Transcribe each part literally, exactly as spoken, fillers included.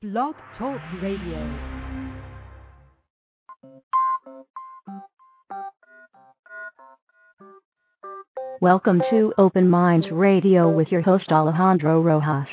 Blog Talk Radio. Welcome to Open Minds Radio with your host Alejandro Rojas.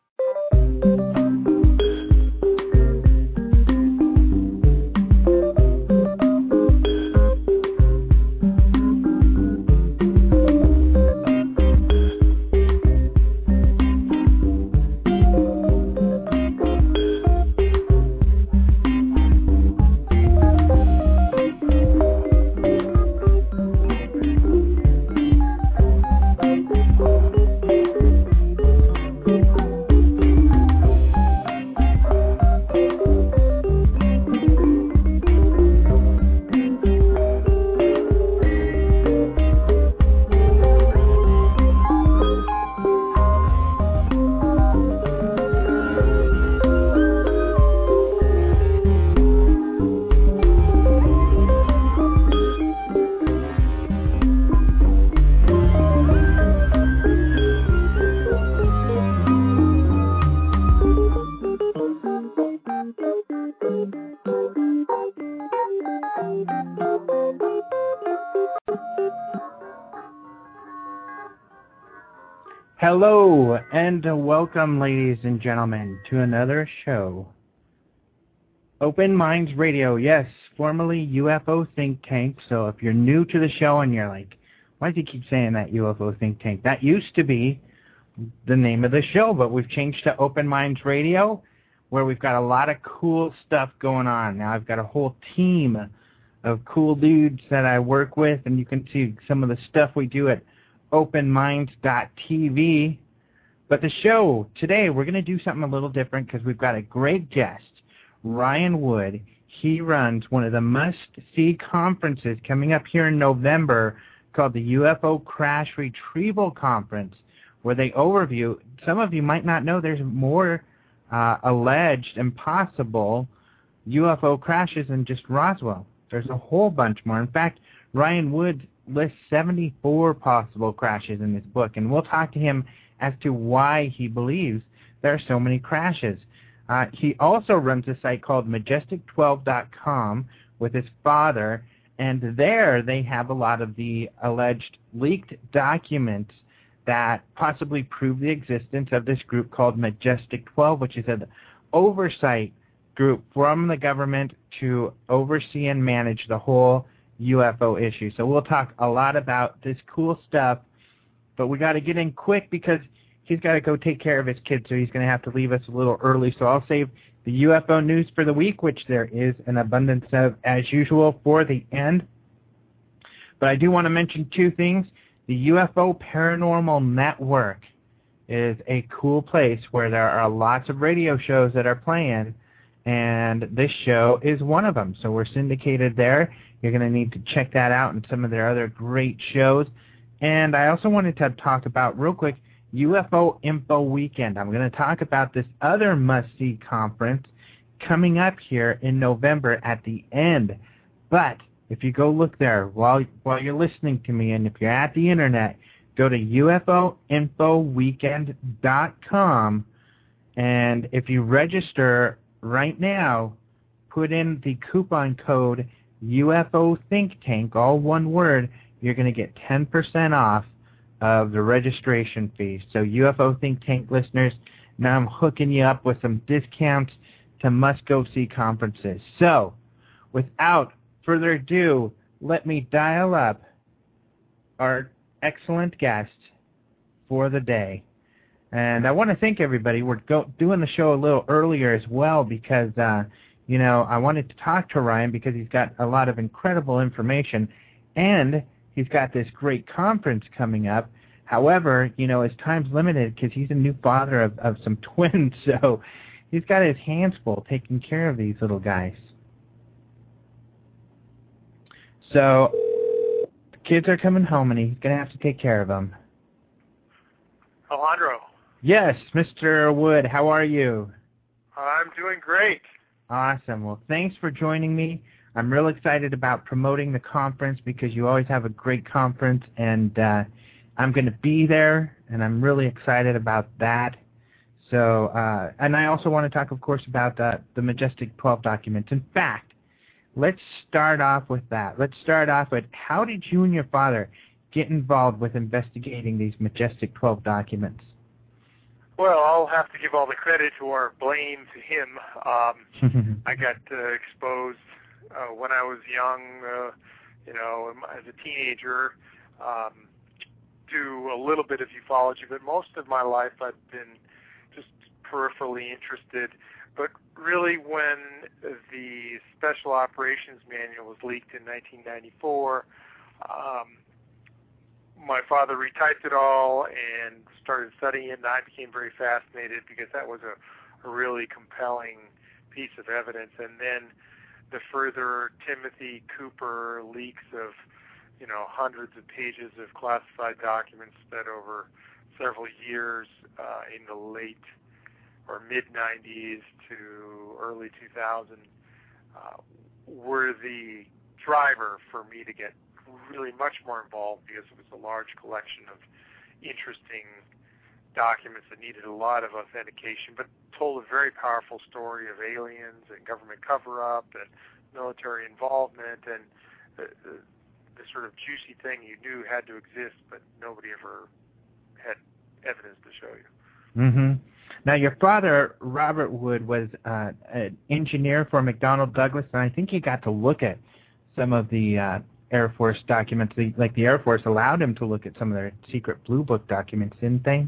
Hello, and welcome, ladies and gentlemen, to another show. Open Minds Radio, yes, formerly U F O Think Tank. So if you're new to the show and you're like, why does he keep saying that U F O Think Tank? That used to be the name of the show, but we've changed to Open Minds Radio, where we've got a lot of cool stuff going on. Now I've got a whole team of cool dudes that I work with, and you can see some of the stuff we do at open minds dot t v. But the show today, we're going to do something a little different because we've got a great guest, Ryan Wood. He runs one of the must-see conferences coming up here in November called the U F O Crash Retrieval Conference, where they overview, some of you might not know there's more uh, alleged and possible U F O crashes than just Roswell. There's a whole bunch more. In fact, Ryan Wood lists seventy-four possible crashes in this book, and we'll talk to him as to why he believes there are so many crashes. Uh, he also runs a site called majestic twelve dot com with his father, and there they have a lot of the alleged leaked documents that possibly prove the existence of this group called Majestic twelve, which is an oversight group from the government to oversee and manage the whole U F O issue. So we'll talk a lot about this cool stuff, but we got to get in quick because he's got to go take care of his kids, so he's going to have to leave us a little early. So I'll save the U F O news for the week, which there is an abundance of, as usual, for the end. But I do want to mention two things. The U F O Paranormal Network is a cool place where there are lots of radio shows that are playing, and this show is one of them. So we're syndicated there. You're going to need to check that out and some of their other great shows. And I also wanted to talk about, real quick, U F O Info Weekend. I'm going to talk about this other must-see conference coming up here in November at the end. But if you go look there while, while you're listening to me, and if you're at the Internet, go to U F O info weekend dot com, and if you register right now, put in the coupon code U F O Think Tank, all one word, you're going to get ten percent off of the registration fee. So U F O Think Tank listeners, now I'm hooking you up with some discounts to must-go-see conferences. So, without further ado, let me dial up our excellent guest for the day. And I want to thank everybody. We're go- doing the show a little earlier as well because, uh, you know, I wanted to talk to Ryan because he's got a lot of incredible information, and he's got this great conference coming up. However, you know, his time's limited because he's a new father of, of some twins, so he's got his hands full taking care of these little guys. So the kids are coming home, and he's going to have to take care of them. Alejandro. Yes, Mister Wood, how are you? I'm doing great. Awesome. Well, thanks for joining me. I'm real excited about promoting the conference because you always have a great conference, and uh, I'm going to be there, and I'm really excited about that. So, uh, and I also want to talk, of course, about uh, the Majestic twelve documents. In fact, let's start off with that. Let's start off with how did you and your father get involved with investigating these Majestic twelve documents? Well, I'll have to give all the credit or blame to him. Um, I got uh, exposed uh, when I was young, uh, you know, as a teenager, um, to a little bit of ufology, but most of my life I've been just peripherally interested. But really, when the Special Operations Manual was leaked in nineteen ninety-four, um, my father retyped it all and started studying it, and I became very fascinated because that was a, a really compelling piece of evidence. And then the further Timothy Cooper leaks of, you know, hundreds of pages of classified documents spread over several years uh, in the late or mid nineties to early two thousand uh, were the driver for me to get really much more involved, because it was a large collection of interesting documents that needed a lot of authentication, but told a very powerful story of aliens and government cover-up and military involvement and the, the, the sort of juicy thing you knew had to exist, but nobody ever had evidence to show you. Mm-hmm. Now, your father, Robert Wood, was uh, an engineer for McDonnell Douglas, and I think he got to look at some of the uh, Air Force documents. Like the Air Force allowed him to look at some of their secret Blue Book documents, didn't they?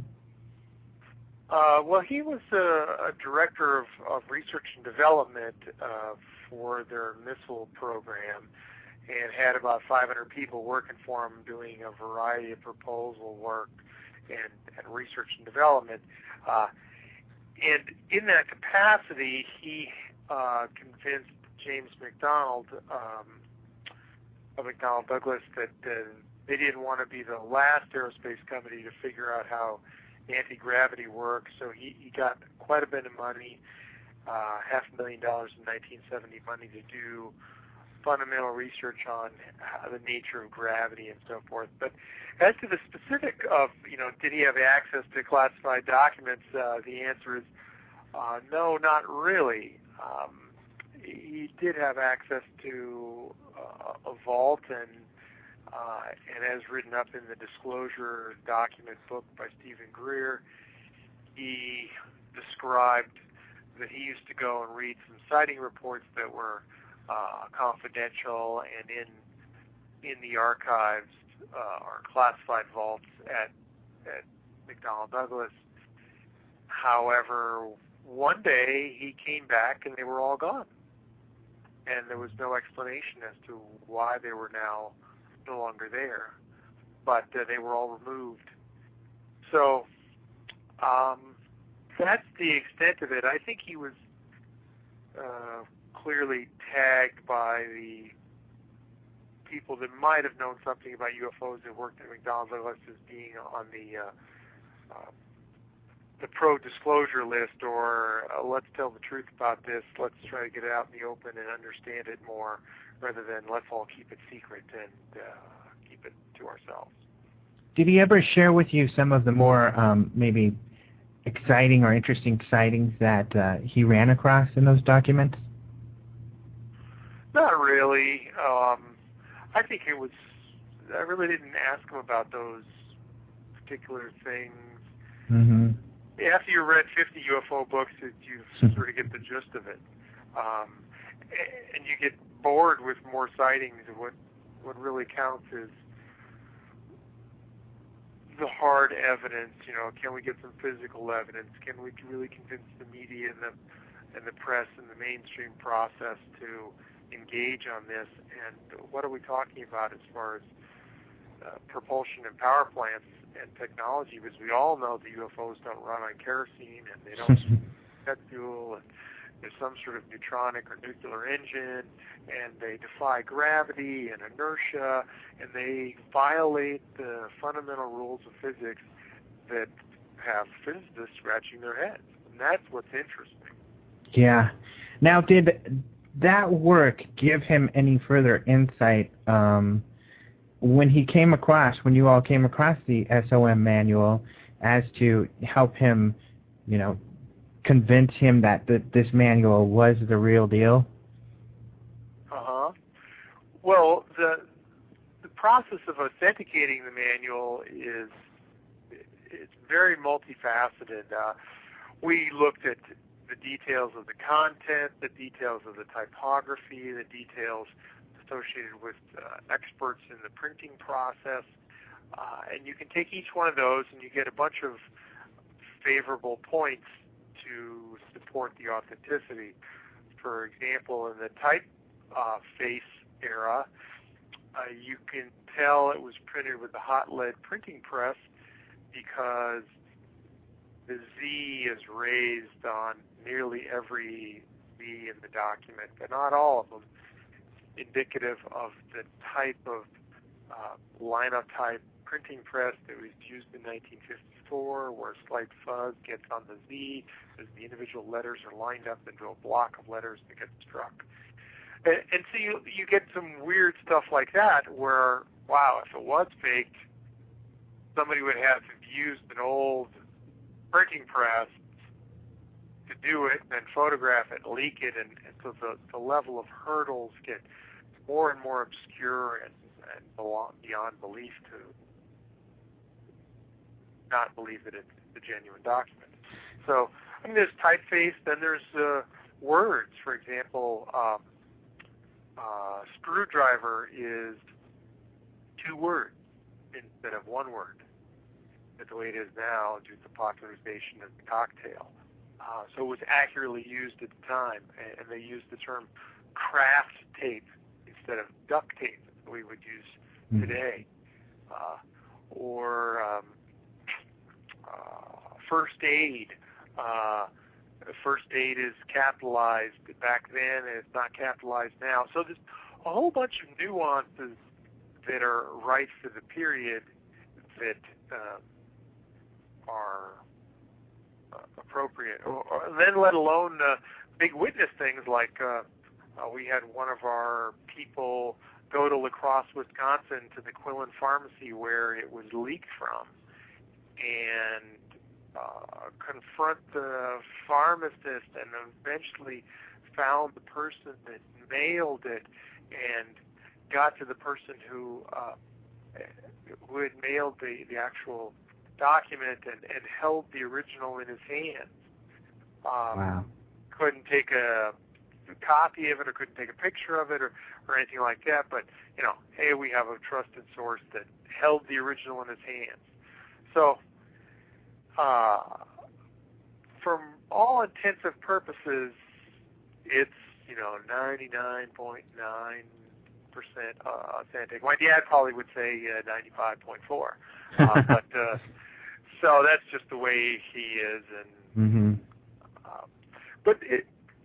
Uh, well, he was a, a director of, of research and development uh, for their missile program, and had about five hundred people working for him doing a variety of proposal work and, and research and development. Uh, and in that capacity, he uh, convinced James McDonald um, of McDonnell Douglas that uh, they didn't want to be the last aerospace company to figure out how anti-gravity works. So he, he got quite a bit of money, uh, half a million dollars in nineteen seventy money to do fundamental research on uh, the nature of gravity and so forth. But as to the specific of, you know, did he have access to classified documents, uh, the answer is uh, no, not really. Um, he did have access to uh, a vault, and uh, and as written up in the disclosure document book by Stephen Greer, he described that he used to go and read some sighting reports that were uh, confidential and in in the archives uh, or classified vaults at at McDonnell Douglas. However, one day he came back and they were all gone, and there was no explanation as to why they were now no longer there, but uh, they were all removed. So um, that's the extent of it. I think he was uh, clearly tagged by the people that might have known something about U F Os that worked at McDonnell Douglas as being on the uh, uh, the pro-disclosure list, or uh, let's tell the truth about this, let's try to get it out in the open and understand it more, rather than let's all keep it secret and uh, keep it to ourselves. Did he ever share with you some of the more um, maybe exciting or interesting sightings that uh, he ran across in those documents? Not really. Um, I think it was, I really didn't ask him about those particular things. Mm-hmm. After you read fifty U F O books, you sort of get the gist of it. Um, and you get bored with more sightings, and what, what really counts is the hard evidence. You know, can we get some physical evidence? Can we really convince the media and the, and the press and the mainstream process to engage on this? And what are we talking about as far as uh, propulsion and power plants and technology? Because we all know the U F Os don't run on kerosene, and they don't jet fuel, and there's some sort of neutronic or nuclear engine, and they defy gravity and inertia, and they violate the fundamental rules of physics that have physicists scratching their heads. And that's what's interesting. Yeah. Now, did that work give him any further insight um, when he came across, when you all came across the S O M manual, as to help him, you know, convince him that th this manual was the real deal? Uh-huh. Well, the the process of authenticating the manual is it's very multifaceted. Uh, we looked at the details of the content, the details of the typography, the details associated with uh, experts in the printing process, uh, and you can take each one of those and you get a bunch of favorable points to support the authenticity. For example, in the typeface uh, era, uh, you can tell it was printed with a hot lead printing press because the Z is raised on nearly every Z in the document, but not all of them, indicative of the type of uh, linotype printing press that was used in nineteen fifty-four, where slight fuzz gets on the Z as the individual letters are lined up into a block of letters that get struck. And, and so you, you get some weird stuff like that where, wow, if it was faked, somebody would have used an old printing press to do it and then photograph it, leak it, and, and so the, the level of hurdles get more and more obscure and, and beyond belief to not believe that it's a genuine document. So, I mean, there's typeface, then there's uh, words. For example, um, uh, screwdriver is two words instead of one word. That's the way it is now due to the popularization of the cocktail. Uh, so it was accurately used at the time, and, and they used the term craft tape instead of duct tape that we would use mm-hmm. today. Uh, or um, uh, first aid. Uh, first aid is capitalized back then, and it's not capitalized now. So there's a whole bunch of nuances that are right for the period that uh, are uh, appropriate. Or, or then let alone uh, big witness things like uh, uh, we had one of our people go to La Crosse, Wisconsin, to the Quillen Pharmacy where it was leaked from, and uh, confront the pharmacist, and eventually found the person that mailed it and got to the person who uh, who had mailed the, the actual document and, and held the original in his hands. Um, wow. Couldn't take a copy of it or couldn't take a picture of it or, or anything like that, but, you know, hey, we have a trusted source that held the original in his hands. So, uh, from all intensive purposes, it's, you know, ninety-nine point nine percent uh, authentic. My dad probably would say uh, ninety-five point four, uh, but uh, so that's just the way he is. And mm-hmm. uh, but it,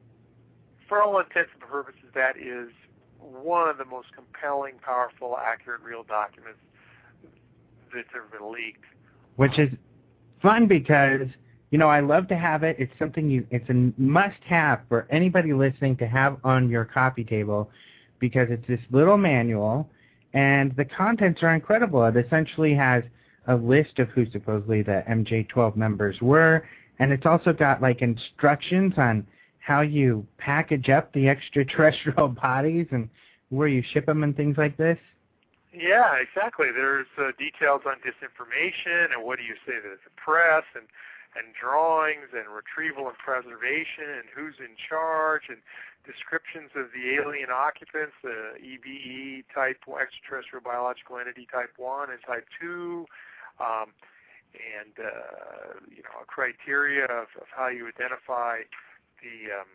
for all intents and purposes, that is one of the most compelling, powerful, accurate, real documents that's ever been leaked. Which is fun because, you know, I love to have it. It's something you, it's a must-have for anybody listening to have on your coffee table, because it's this little manual, and the contents are incredible. It essentially has a list of who supposedly the M J twelve members were, and it's also got like instructions on how you package up the extraterrestrial bodies and where you ship them and things like this. Yeah, exactly. There's uh, details on disinformation and what do you say that it's a press, and and drawings and retrieval and preservation and who's in charge and descriptions of the alien occupants, the E B E type extraterrestrial biological entity type one and type two, um, and uh, you know, a criteria of, of how you identify the um,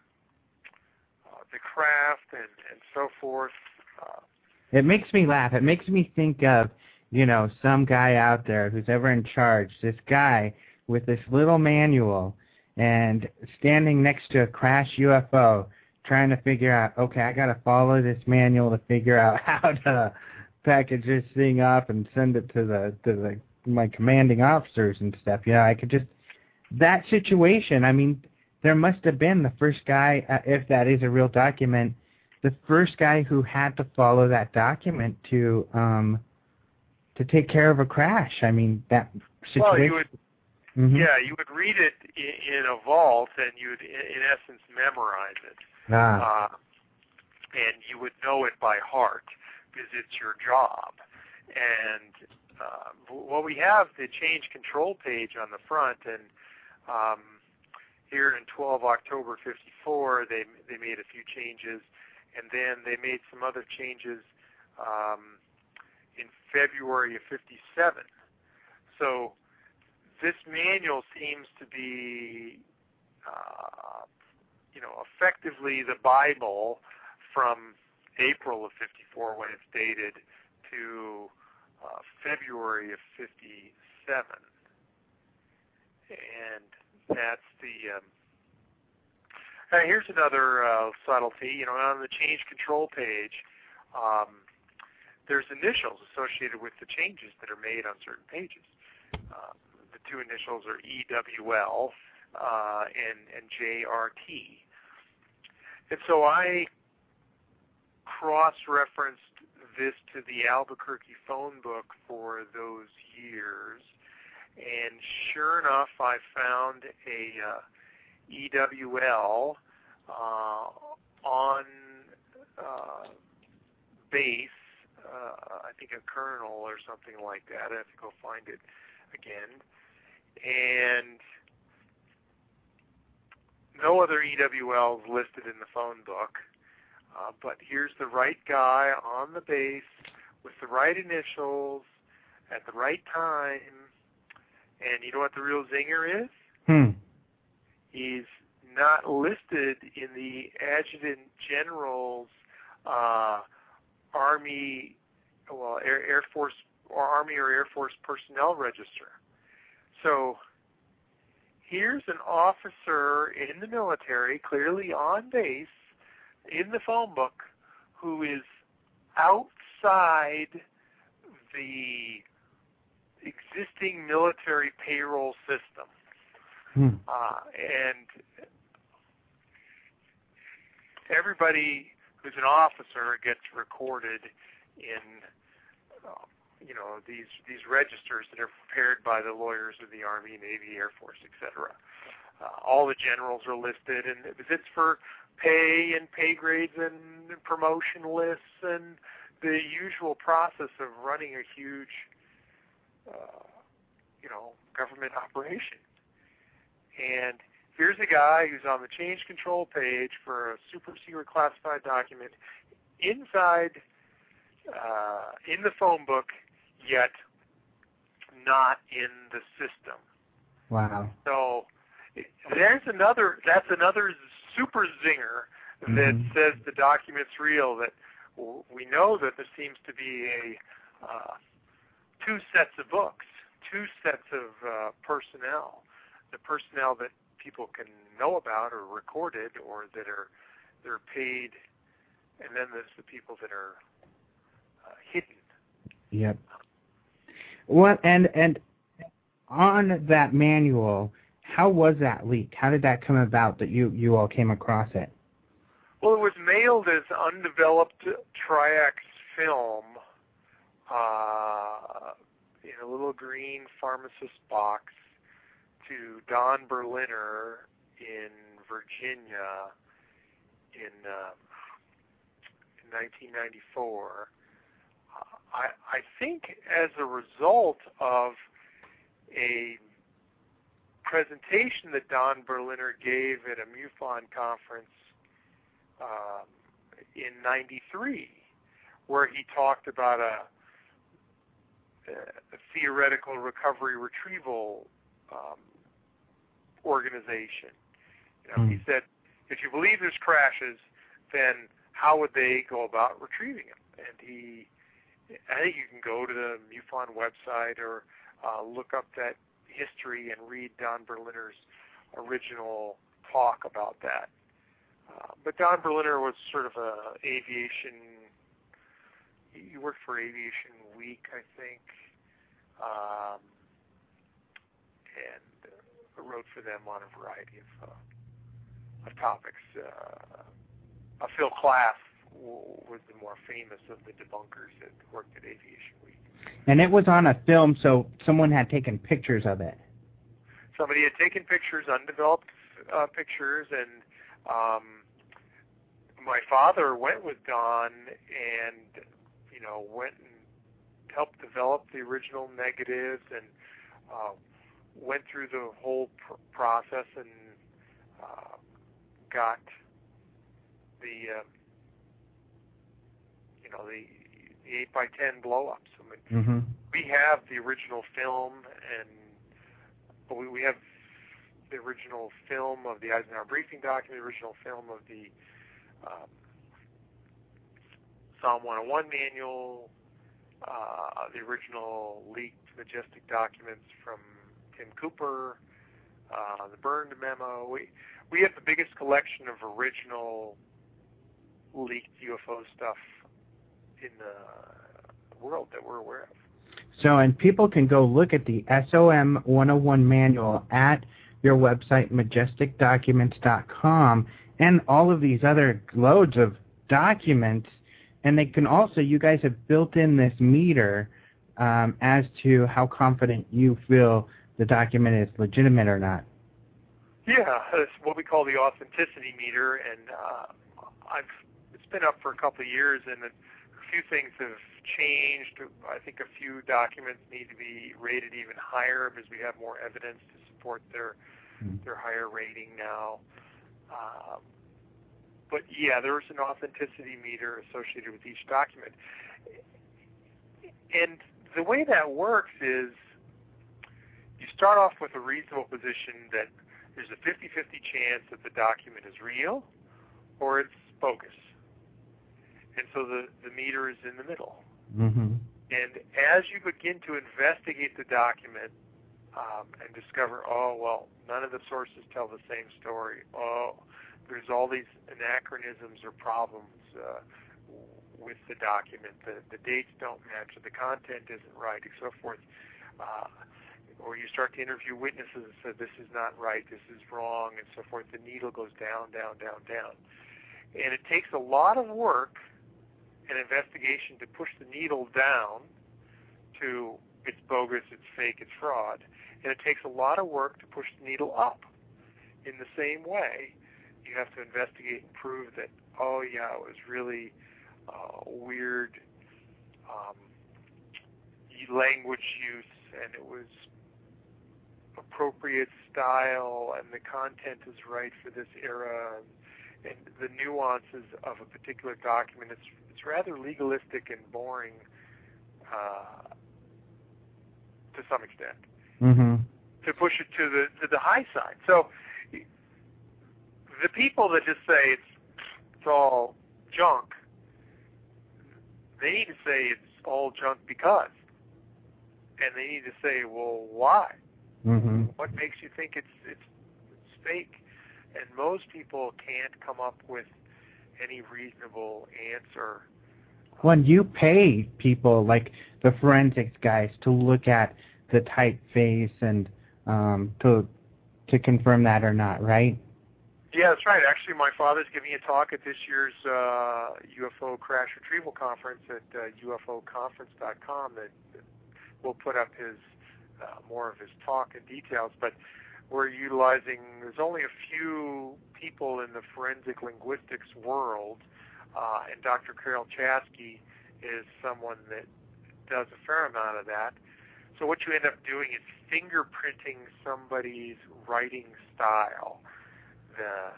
uh, the craft and, and so forth. Uh, It makes me laugh. It makes me think of, you know, some guy out there who's ever in charge, this guy with this little manual and standing next to a crashed U F O trying to figure out, okay, I got to follow this manual to figure out how to package this thing up and send it to the to the my commanding officers and stuff. You know, I could just, that situation, I mean, there must have been the first guy, uh, if that is a real document, the first guy who had to follow that document to um, to take care of a crash. I mean, that situation. Well, you would Mm-hmm. Yeah, you would read it in, in a vault, and you would, in, in essence, memorize it. Ah. Uh, and you would know it by heart because it's your job. And uh, well, we have the change control page on the front, and um, here in twelve October fifty-four, they they made a few changes, and then they made some other changes um, in February of fifty-seven. So this manual seems to be, uh, you know, effectively the Bible from April of fifty-four when it's dated to uh, February of fifty-seven, and that's the. Um, uh, here's another uh, subtlety. You know, on the change control page, um, there's initials associated with the changes that are made on certain pages. Uh, the two initials are E W L uh, and and J R T, and so I cross-referenced this to the Albuquerque phone book for those years, and sure enough, I found a uh, E W L uh, on uh, base, uh, I think a kernel or something like that. I have to go find it again. And no other E W Ls listed in the phone book. Uh, but here's the right guy on the base with the right initials at the right time. And you know what the real zinger is? Hmm. He's not listed in the Adjutant General's uh, Army, well, Air, Air Force, or Army or Air Force Personnel Register. So here's an officer in the military, clearly on base, in the phone book, who is outside the existing military payroll system. Hmm. Uh, and everybody who's an officer gets recorded in, uh, you know, these these registers that are prepared by the lawyers of the Army, Navy, Air Force, et cetera. Uh, all the generals are listed, and it's for pay and pay grades and promotion lists and the usual process of running a huge, uh, you know, government operation. And here's a guy who's on the change control page for a super secret classified document inside, uh, in the phone book, yet not in the system. Wow. So there's another, that's another super zinger that mm-hmm. says the document's real, that we know that there seems to be a uh, two sets of books, two sets of uh, personnel, the personnel that people can know about or recorded or that are they're paid, and then there's the people that are uh, hidden. Yep. What and and on that manual, how was that leaked? How did that come about that you, you all came across it? Well, it was mailed as undeveloped Triax film uh, in a little green pharmacist box to Don Berliner in Virginia in, uh, in nineteen ninety-four. Uh, I, I think as a result of a presentation that Don Berliner gave at a MUFON conference um, in ninety-three, where he talked about a, a theoretical recovery retrieval um, organization. You know, mm. He said, if you believe there's crashes, then how would they go about retrieving them? And he, I think you can go to the MUFON website or uh, look up that history and read Don Berliner's original talk about that. Uh, but Don Berliner was sort of a aviation, he worked for Aviation Week, I think, um, and uh, wrote for them on a variety of, uh, of topics. Uh, uh, Phil Klaff was the more famous of the debunkers that worked at Aviation Week. And it was on a film, so someone had taken pictures of it. somebody had taken pictures, undeveloped uh, pictures, and um, my father went with Don and, you know, went and helped develop the original negatives and uh, went through the whole pr- process and uh, got the, uh, you know, the, the eight by ten blow-ups. I mean, mm-hmm. we have the original film, and we, we have the original film of the Eisenhower briefing document, the original film of the um, Psalm one oh one manual, uh, the original leaked Majestic documents from Tim Cooper, uh, the burned memo. We we have the biggest collection of original leaked U F O stuff in the world that we're aware of. So, and people can go look at the S O M one oh one manual at your website, majestic documents dot com, and all of these other loads of documents. And they can also, you guys have built in this meter um, as to how confident you feel the document is legitimate or not. Yeah, it's what we call the authenticity meter, and uh, I've it's been up for a couple of years, and a few things have changed. I think a few documents need to be rated even higher because we have more evidence to support their mm. their higher rating now. Um, but yeah, there's an authenticity meter associated with each document, and the way that works is you start off with a reasonable position that there's a fifty-fifty chance that the document is real or it's bogus. And so the, the meter is in the middle. Mm-hmm. And as you begin to investigate the document um, and discover, oh, well, none of the sources tell the same story. Oh, there's all these anachronisms or problems uh, with the document. The, the dates don't match, or the content isn't right, and so forth. Uh, or you start to interview witnesses and say, this is not right, this is wrong, and so forth. The needle goes down, down, down, down. And it takes a lot of work and investigation to push the needle down to it's bogus, it's fake, it's fraud. And it takes a lot of work to push the needle up. In the same way, you have to investigate and prove that, oh, yeah, it was really uh, weird um, language use, and it was appropriate style, and the content is right for this era, and, and the nuances of a particular document. It's it's rather legalistic and boring uh, to some extent. Mm-hmm. To push it to the to the high side. So the people that just say it's it's all junk, they need to say it's all junk because, and they need to say, well, why? Mm-hmm. What makes you think it's, it's it's fake? And most people can't come up with any reasonable answer. When you pay people like the forensics guys to look at the typeface and um, to to confirm that or not, right? Yeah, that's right. Actually, my father's giving a talk at this year's uh, U F O Crash Retrieval Conference at uh, U F O conference dot com. That, that we'll put up his uh, more of his talk and details. But we're utilizing. There's only a few people in the forensic linguistics world, uh, and Doctor Carol Chasky is someone that does a fair amount of that. So what you end up doing is fingerprinting somebody's writing style. The,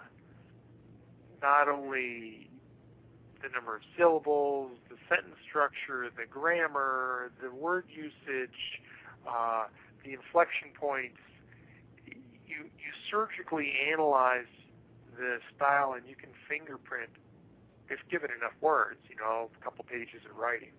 not only the number of syllables, the sentence structure, the grammar, the word usage, uh, the inflection points. You, you surgically analyze the style, and you can fingerprint, if given enough words, you know, a couple pages of writing,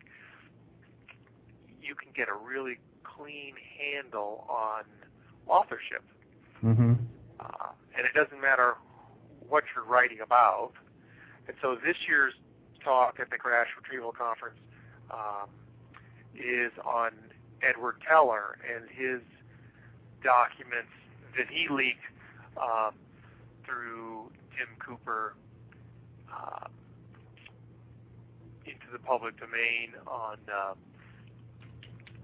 you can get a really clean handle on authorship. Mm-hmm. Uh, and it doesn't matter what you're writing about. And so this year's talk at the Crash Retrieval Conference um, is on Edward Teller and his documents that he leaked um, through Tim Cooper uh, into the public domain on uh,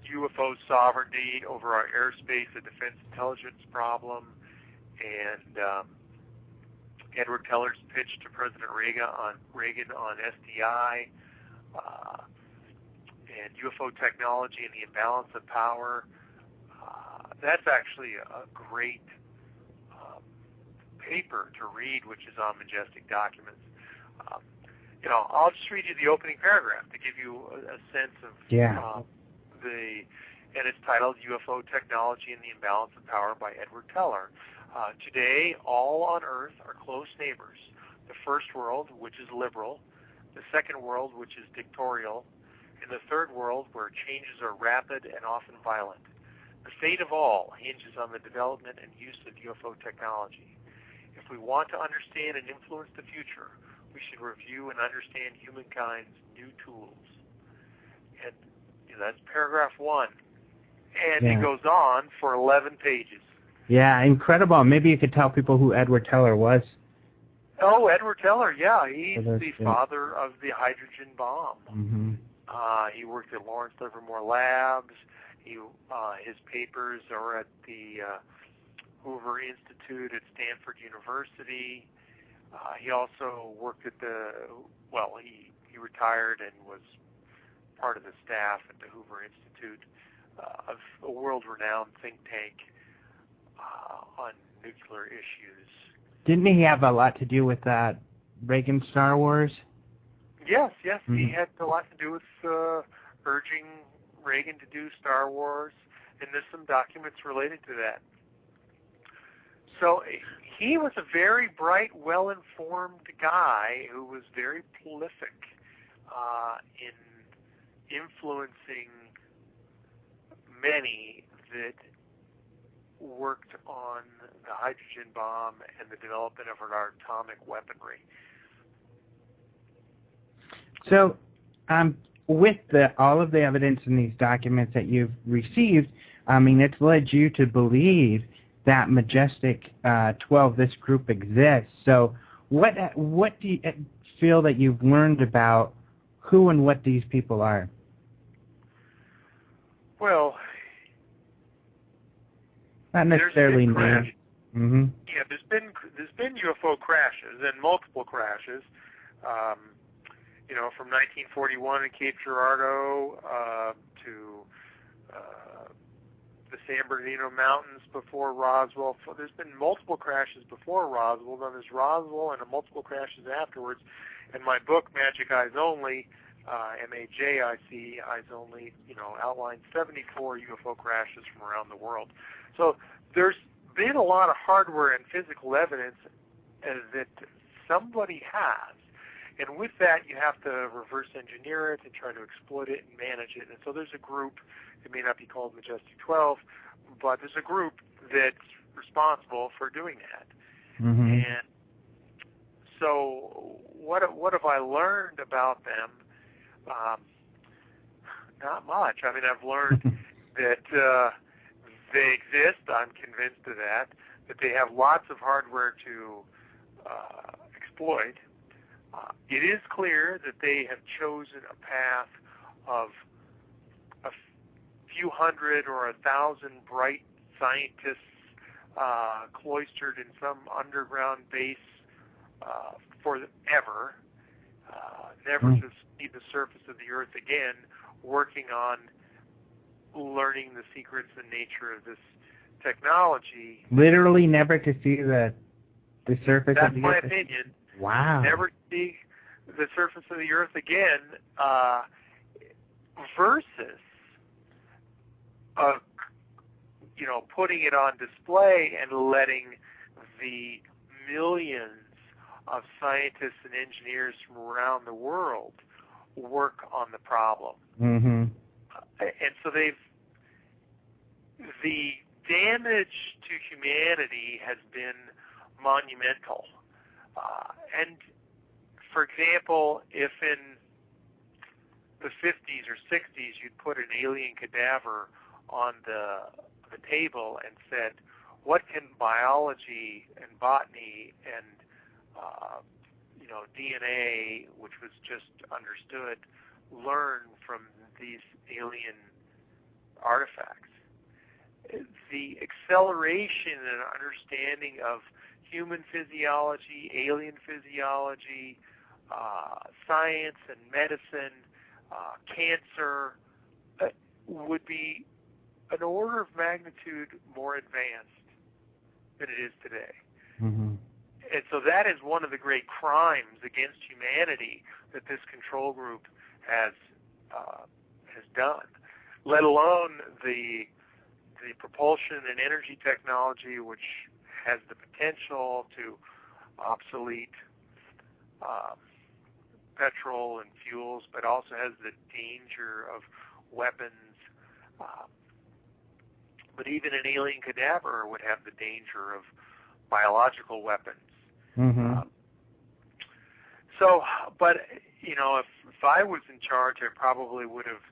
U F O sovereignty over our airspace, a defense intelligence problem, and um, Edward Teller's pitch to President Reagan on Reagan on S D I, uh, and U F O technology and the imbalance of power. Uh, that's actually a great um, paper to read, which is on Majestic Documents. Um, you know, I'll just read you the opening paragraph to give you a, a sense of yeah. uh, the, and it's titled U F O Technology and the Imbalance of Power by Edward Teller. Uh, today, all on Earth are close neighbors. The first world, which is liberal, the second world, which is dictatorial, and the third world, where changes are rapid and often violent. The fate of all hinges on the development and use of U F O technology. If we want to understand and influence the future, we should review and understand humankind's new tools. And you know, that's paragraph one. And yeah. it goes on for eleven pages. Yeah, incredible. Maybe you could tell people who Edward Teller was. Oh, Edward Teller, yeah. He's the the father of the hydrogen bomb. Mm-hmm. Uh, he worked at Lawrence Livermore Labs. He, uh, his papers are at the uh, Hoover Institute at Stanford University. Uh, he also worked at the, well, he, he retired and was part of the staff at the Hoover Institute, uh, of a world-renowned think tank uh, on nuclear issues. Didn't he have a lot to do with that Reagan Star Wars? Yes, yes. Mm-hmm. He had a lot to do with uh, urging Reagan to do Star Wars, and there's some documents related to that. So he was a very bright, well-informed guy who was very prolific uh, in influencing many that worked on the hydrogen bomb and the development of our atomic weaponry. So, um, with the, all of the evidence in these documents that you've received, I mean, it's led you to believe that Majestic uh, twelve, this group exists. So, what what do you feel that you've learned about who and what these people are? Well, not necessarily names. Mm-hmm. Yeah, there's been there's been U F O crashes and multiple crashes. Um, you know, from nineteen forty-one in Cape Girardeau uh, to uh, the San Bernardino Mountains before Roswell. There's been multiple crashes before Roswell, then there's Roswell and multiple crashes afterwards. And my book, Magic Eyes Only, uh, M A J I C, Eyes Only, you know, outlines seventy-four U F O crashes from around the world. So there's been a lot of hardware and physical evidence uh, that somebody has. And with that, you have to reverse engineer it and try to exploit it and manage it. And so there's a group, it may not be called Majestic twelve, but there's a group that's responsible for doing that. Mm-hmm. And so what what have I learned about them? Um, not much. I mean, I've learned that uh, they exist. I'm convinced of that. That they have lots of hardware to uh, exploit. Uh, it is clear that they have chosen a path of a few hundred or a thousand bright scientists uh, cloistered in some underground base uh, forever, uh, never mm. to see the surface of the earth again, working on learning the secrets and nature of this technology. Literally never to see the the surface That's of the my earth. opinion. Wow. Never see the surface of the earth again, uh, versus, uh, you know, putting it on display and letting the millions of scientists and engineers from around the world work on the problem. Mm-hmm. Uh, and so they've, the damage to humanity has been monumental. Uh, and for example, if in the fifties or sixties you'd put an alien cadaver on the, the table and said, what can biology and botany and uh, you know D N A, which was just understood, learn from these alien artifacts. The acceleration and understanding of human physiology, alien physiology, uh, science and medicine, uh, cancer, uh, would be an order of magnitude more advanced than it is today. Mm-hmm. And so that is one of the great crimes against humanity that this control group has uh, has done, let alone the the propulsion and energy technology, which has the potential to obsolete uh, petrol and fuels, but also has the danger of weapons. Uh, but even an alien cadaver would have the danger of biological weapons. Mm-hmm. Uh, so, but, you know, if, if I was in charge, I probably would have,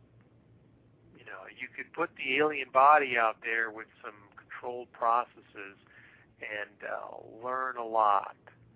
you know, you could put the alien body out there with some controlled processes and uh, learn a lot.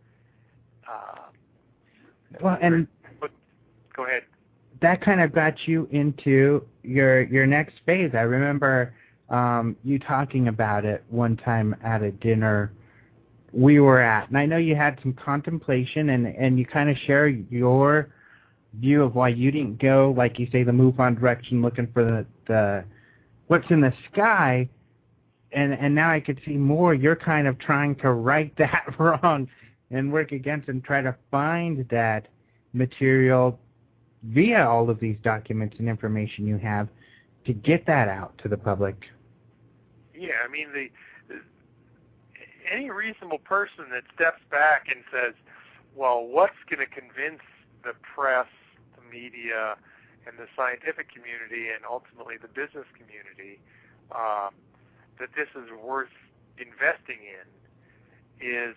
Uh, Well, and but, go ahead. that kind of got you into your your next phase. I remember um, you talking about it one time at a dinner we were at, and I know you had some contemplation, and, and you kind of share your view of why you didn't go, like you say, the MUFON direction, looking for the, the what's in the sky, and and now I could see more. You're kind of trying to right that wrong and work against and try to find that material via all of these documents and information you have to get that out to the public. Yeah, I mean, the, the any reasonable person that steps back and says, well, what's going to convince the press, the media, and the scientific community, and ultimately the business community, uh, that this is worth investing in, is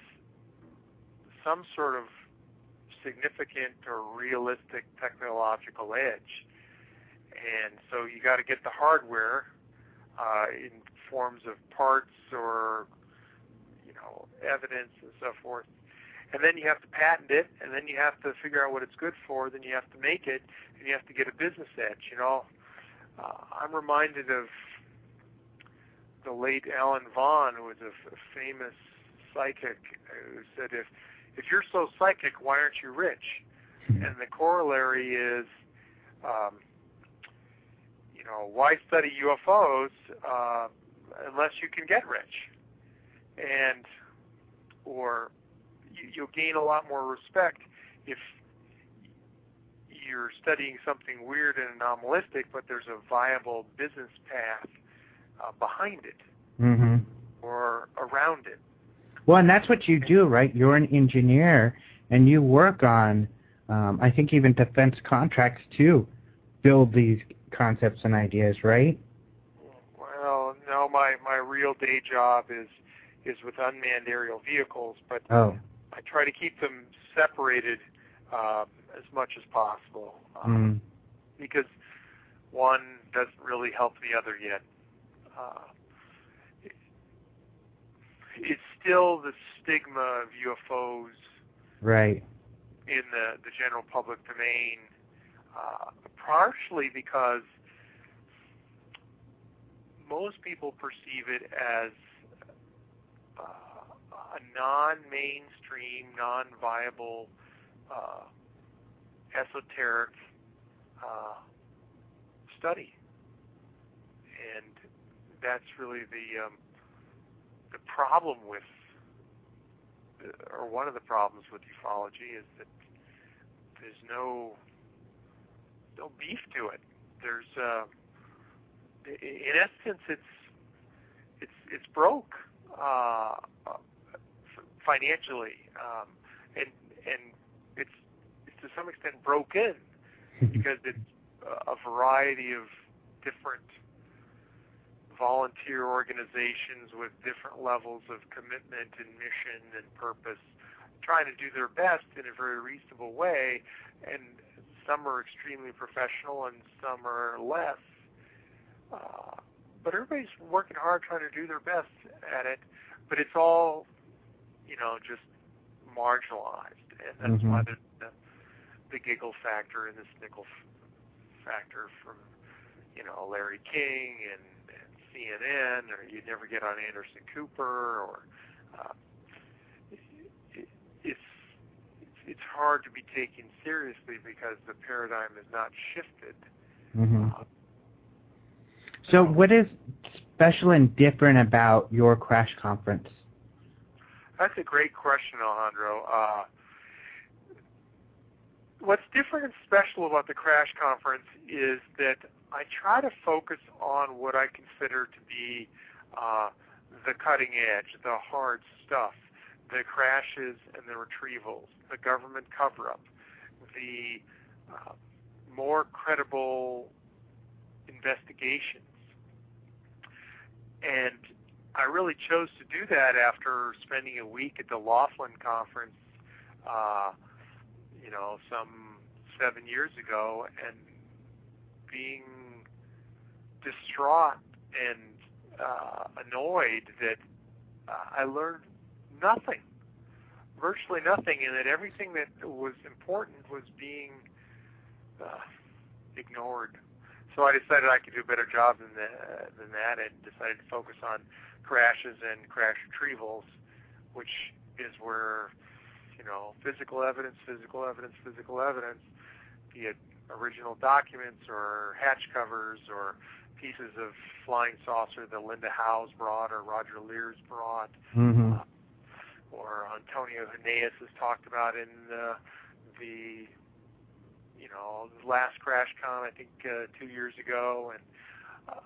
some sort of significant or realistic technological edge. And so you got to get the hardware uh, in forms of parts or, you know, evidence and so forth. And then you have to patent it, and then you have to figure out what it's good for, then you have to make it, and you have to get a business edge. You know, uh, I'm reminded of the late Alan Vaughan, who was a, f- a famous psychic, who said, if if you're so psychic, why aren't you rich? And the corollary is, um, you know, why study U F Os uh, unless you can get rich? And, or you, you'll gain a lot more respect if you're studying something weird and anomalistic, but there's a viable business path uh, behind it, Mm-hmm. or around it. Well, and that's what you do, right? You're an engineer, and you work on, um, I think, even defense contracts to build these concepts and ideas, right? Well, no, my, my real day job is is with unmanned aerial vehicles, but Oh. I try to keep them separated uh, as much as possible, uh, Mm. because one doesn't really help the other yet. Uh, it, it's still the stigma of U F Os Right. in the, the general public domain, uh, partially because most people perceive it as uh, a non-mainstream, non-viable, uh, esoteric uh, study. And that's really the um, the problem with, or one of the problems with ufology, is that there's no no beef to it. There's, uh, in essence, it's it's it's broke uh, financially, um, and and it's it's to some extent broken because it's a variety of different volunteer organizations with different levels of commitment and mission and purpose, trying to do their best in a very reasonable way, and some are extremely professional and some are less. Uh, but everybody's working hard trying to do their best at it, but it's all, you know, just marginalized, and that's Mm-hmm. why there's the, the giggle factor and the snickle f- factor from, you know, Larry King and, and C N N, or you'd never get on Anderson Cooper, or uh, it, it's it's hard to be taken seriously because the paradigm is not shifted. Mm-hmm. Uh, so what is special and different about your Crash Conference? That's a great question, Alejandro. Uh, what's different and special about the Crash Conference is that I try to focus on what I consider to be uh, the cutting edge, the hard stuff, the crashes and the retrievals, the government cover-up, the uh, more credible investigations. And I really chose to do that after spending a week at the Laughlin Conference, uh, you know, some seven years ago, and being distraught and uh, annoyed that uh, I learned nothing, virtually nothing, and that everything that was important was being uh, ignored. So I decided I could do a better job than, the, than that, and decided to focus on crashes and crash retrievals, which is where, you know, physical evidence, physical evidence, physical evidence, be it original documents or hatch covers or pieces of flying saucer that Linda Howes brought or Roger Lears brought, mm-hmm. uh, or Antonio Huneeus has talked about in uh, the, you know, the last Crash Con, I think uh, two years ago, and uh,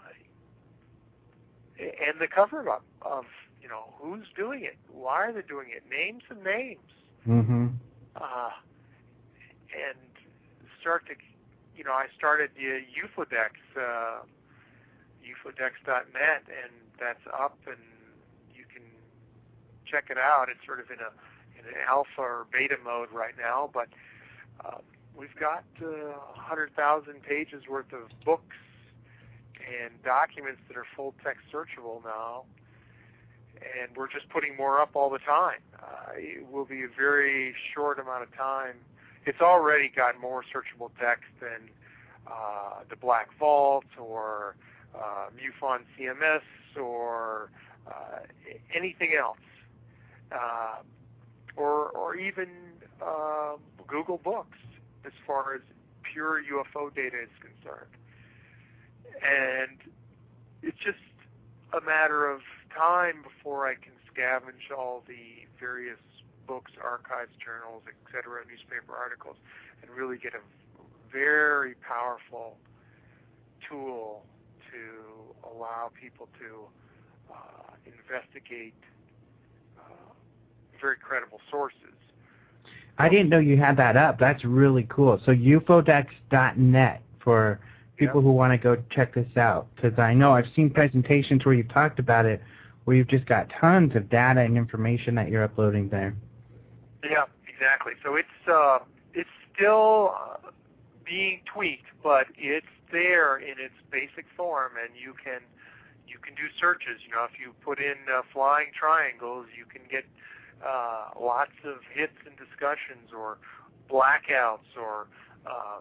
and the cover-up of, you know, who's doing it, why are they doing it, name some names, mm-hmm. uh, and start to, you know, I started the UFODEX, uh, UFODEX dot net, and that's up, and you can check it out. It's sort of in a in an alpha or beta mode right now, but uh, we've got uh, one hundred thousand pages worth of books and documents that are full text searchable now, and we're just putting more up all the time. Uh, it will be a very short amount of time. It's already got more searchable text than uh, the Black Vault or uh, MUFON C M S or uh, anything else, uh, or or even uh, Google Books as far as pure U F O data is concerned. And it's just a matter of time before I can scavenge all the various books, archives, journals, et cetera, newspaper articles, and really get a very powerful tool to allow people to uh, investigate uh, very credible sources. I didn't know you had that up. That's really cool. So UFODEX dot net for people Yep. who want to go check this out, because I know I've seen presentations where you've talked about it, where you've just got tons of data and information that you're uploading there. Yeah, exactly. So it's uh, it's still uh, being tweaked, but it's there in its basic form, and you can you can do searches. You know, if you put in uh, flying triangles, you can get uh, lots of hits and discussions, or blackouts, or uh,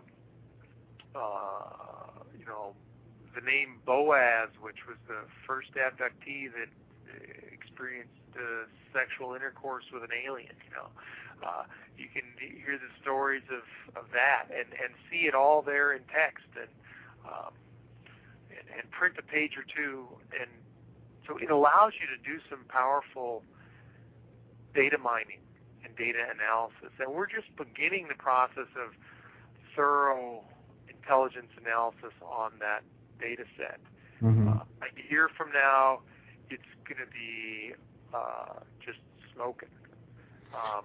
uh, you know, the name Boaz, which was the first abductee that experienced uh, sexual intercourse with an alien. You know, uh, you can hear the stories of, of that and, and see it all there in text, and, um, and and print a page or two, and so it allows you to do some powerful data mining and data analysis. And we're just beginning the process of thorough intelligence analysis on that data set. Mm-hmm. Uh, a year from now, it's going to be uh, just smoking. Um,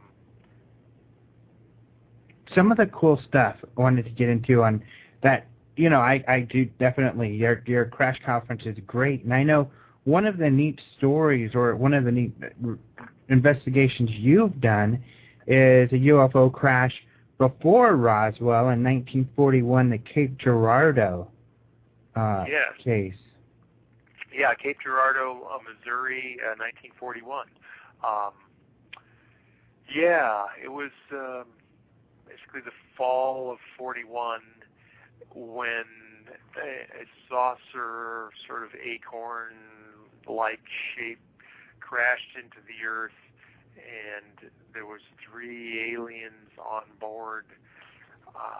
Some of the cool stuff I wanted to get into on that, you know, I, I do definitely, your, your Crash Conference is great. And I know one of the neat stories or one of the neat investigations you've done is a U F O crash before Roswell in nineteen forty-one, the Cape Girardeau uh, yes. case. Yeah, Cape Girardeau, uh, Missouri, uh, nineteen forty-one. Um, yeah, it was um, basically the fall of forty-one when a, a saucer, sort of acorn-like shape, crashed into the Earth, and there was three aliens on board. Um,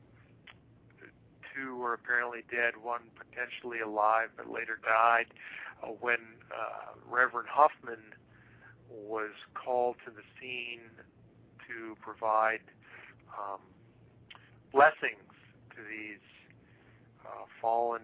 two were apparently dead, one potentially alive, but later died. Uh, when uh, Reverend Huffman was called to the scene to provide um, blessings to these uh, fallen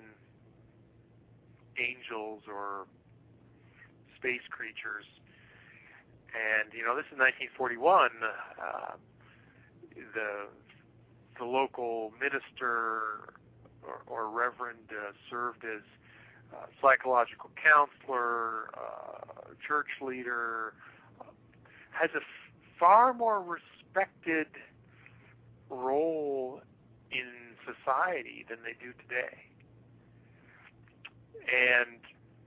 angels or space creatures. And, you know, this is nineteen forty-one. Uh, the the local minister or, or reverend uh, served as uh, psychological counselor, uh, church leader, uh, has a f- far more respected role in society than they do today. And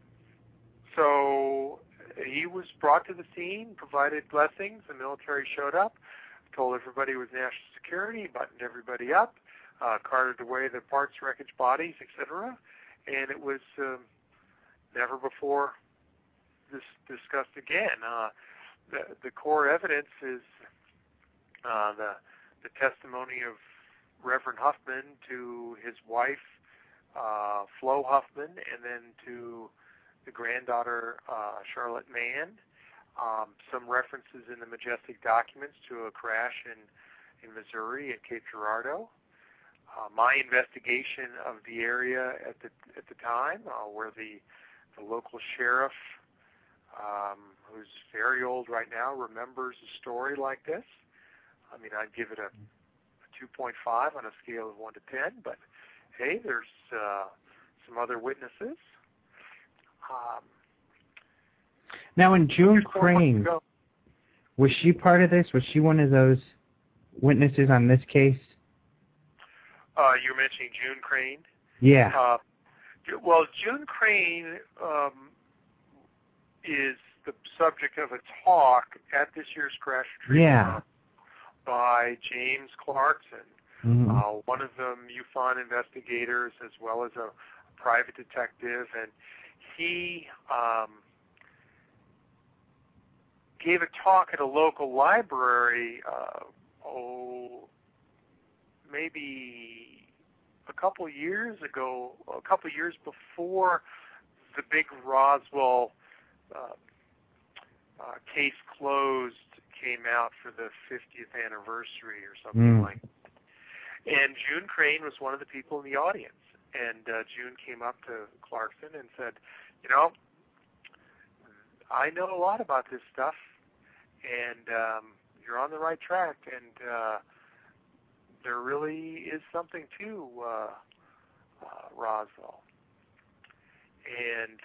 so he was brought to the scene, provided blessings. The military showed up, told everybody it was national security, buttoned everybody up, uh, carted away the parts, wreckage, bodies, et cetera. And it was um, never before this discussed again. Uh, the, the core evidence is uh, the, the testimony of Reverend Huffman to his wife, uh, Flo Huffman, and then to the granddaughter, uh, Charlotte Mann. Um, some references in the Majestic documents to a crash in, in Missouri at Cape Girardeau. Uh, my investigation of the area at the at the time, uh, where the the local sheriff, um, who's very old right now, remembers a story like this. I mean, I'd give it a, a two point five on a scale of one to ten, but hey, there's uh, some other witnesses. Um, now, in June Crane, was she part of this? Was she one of those witnesses on this case? Uh, you were mentioning June Crane? Yeah. Uh, well, June Crane um, is the subject of a talk at this year's Crash Retreat yeah. by James Clarkson, mm-hmm. uh, one of the MUFON investigators as well as a private detective, and he um, gave a talk at a local library, uh, oh, maybe a couple years ago, a couple years before the big Roswell uh, uh, case closed came out for the fiftieth anniversary or something mm. like that. And June Crane was one of the people in the audience. And uh, June came up to Clarkson and said, you know, I know a lot about this stuff, and um, you're on the right track, and uh, there really is something to uh, uh, Roswell. And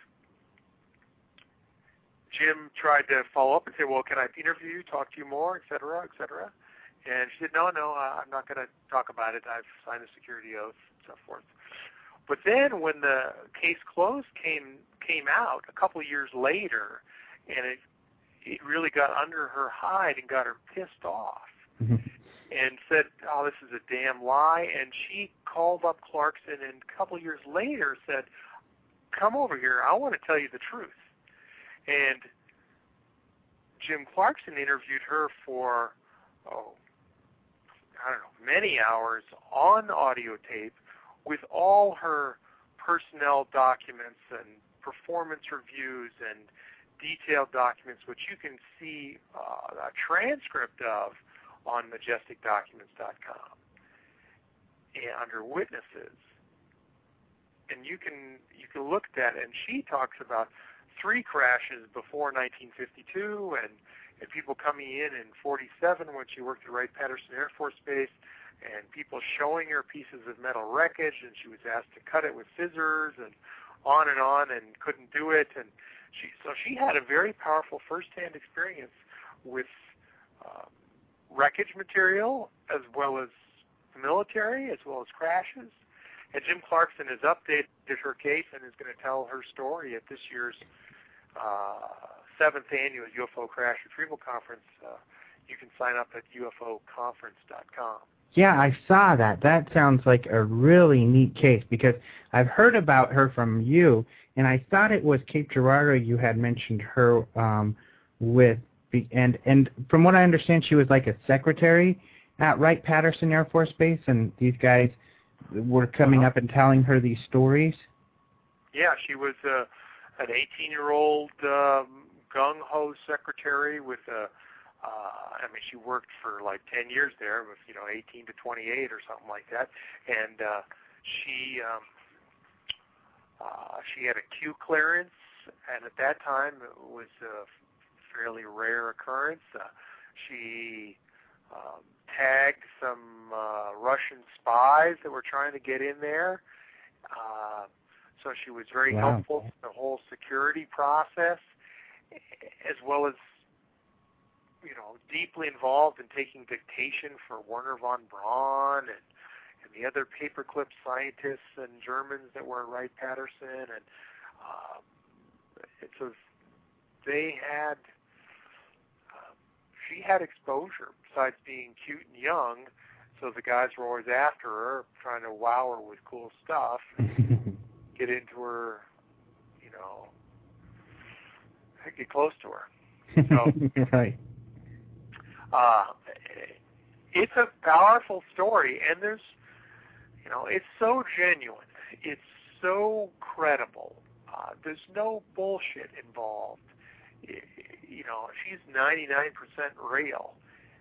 Jim tried to follow up and say, well, can I interview you, talk to you more, et cetera, et cetera? And she said, no, no, I'm not going to talk about it. I've signed a security oath, and so forth. But then when the case closed came came out a couple of years later, and it it really got under her hide and got her pissed off, mm-hmm. and said, oh, this is a damn lie. And she called up Clarkson, and a couple of years later said, come over here, I want to tell you the truth. And Jim Clarkson interviewed her for, oh, I don't know, many hours on audio tape with all her personnel documents and performance reviews and detailed documents, which you can see uh, a transcript of on majestic documents dot com and under witnesses. And you can you can look at that, and she talks about three crashes before nineteen fifty-two, and, and people coming in in forty-seven when she worked at Wright-Patterson Air Force Base, and people showing her pieces of metal wreckage, and she was asked to cut it with scissors, and on and on, and couldn't do it. And she so she had a very powerful first-hand experience with um, wreckage material, as well as the military, as well as crashes. And Jim Clarkson has updated her case and is going to tell her story at this year's uh, seventh annual U F O Crash Retrieval Conference uh, you can sign up at U F O conference dot com. Yeah, I saw that. That sounds like a really neat case because I've heard about her from you, and I thought it was Cape Girardeau you had mentioned her um, with, and and from what I understand, she was like a secretary at Wright-Patterson Air Force Base, and these guys were coming uh-huh. up and telling her these stories. Yeah, she was uh, an eighteen-year-old um, gung-ho secretary with a Uh, I mean, she worked for like ten years there, with you know eighteen to twenty-eight or something like that, and uh, she um, uh, she had a Q clearance, and at that time it was a fairly rare occurrence. Uh, she um, tagged some uh, Russian spies that were trying to get in there, uh, so she was very Wow. helpful in the whole security process, as well as you know, deeply involved in taking dictation for Werner von Braun and, and the other paperclip scientists and Germans that were at Wright-Patterson. And uh, it's a, they had, uh, she had exposure besides being cute and young, so the guys were always after her, trying to wow her with cool stuff, and get into her, you know, get close to her. So, right. Uh, it's a powerful story, and there's, you know, it's so genuine. It's so credible. Uh, there's no bullshit involved. It, you know, she's ninety-nine percent real,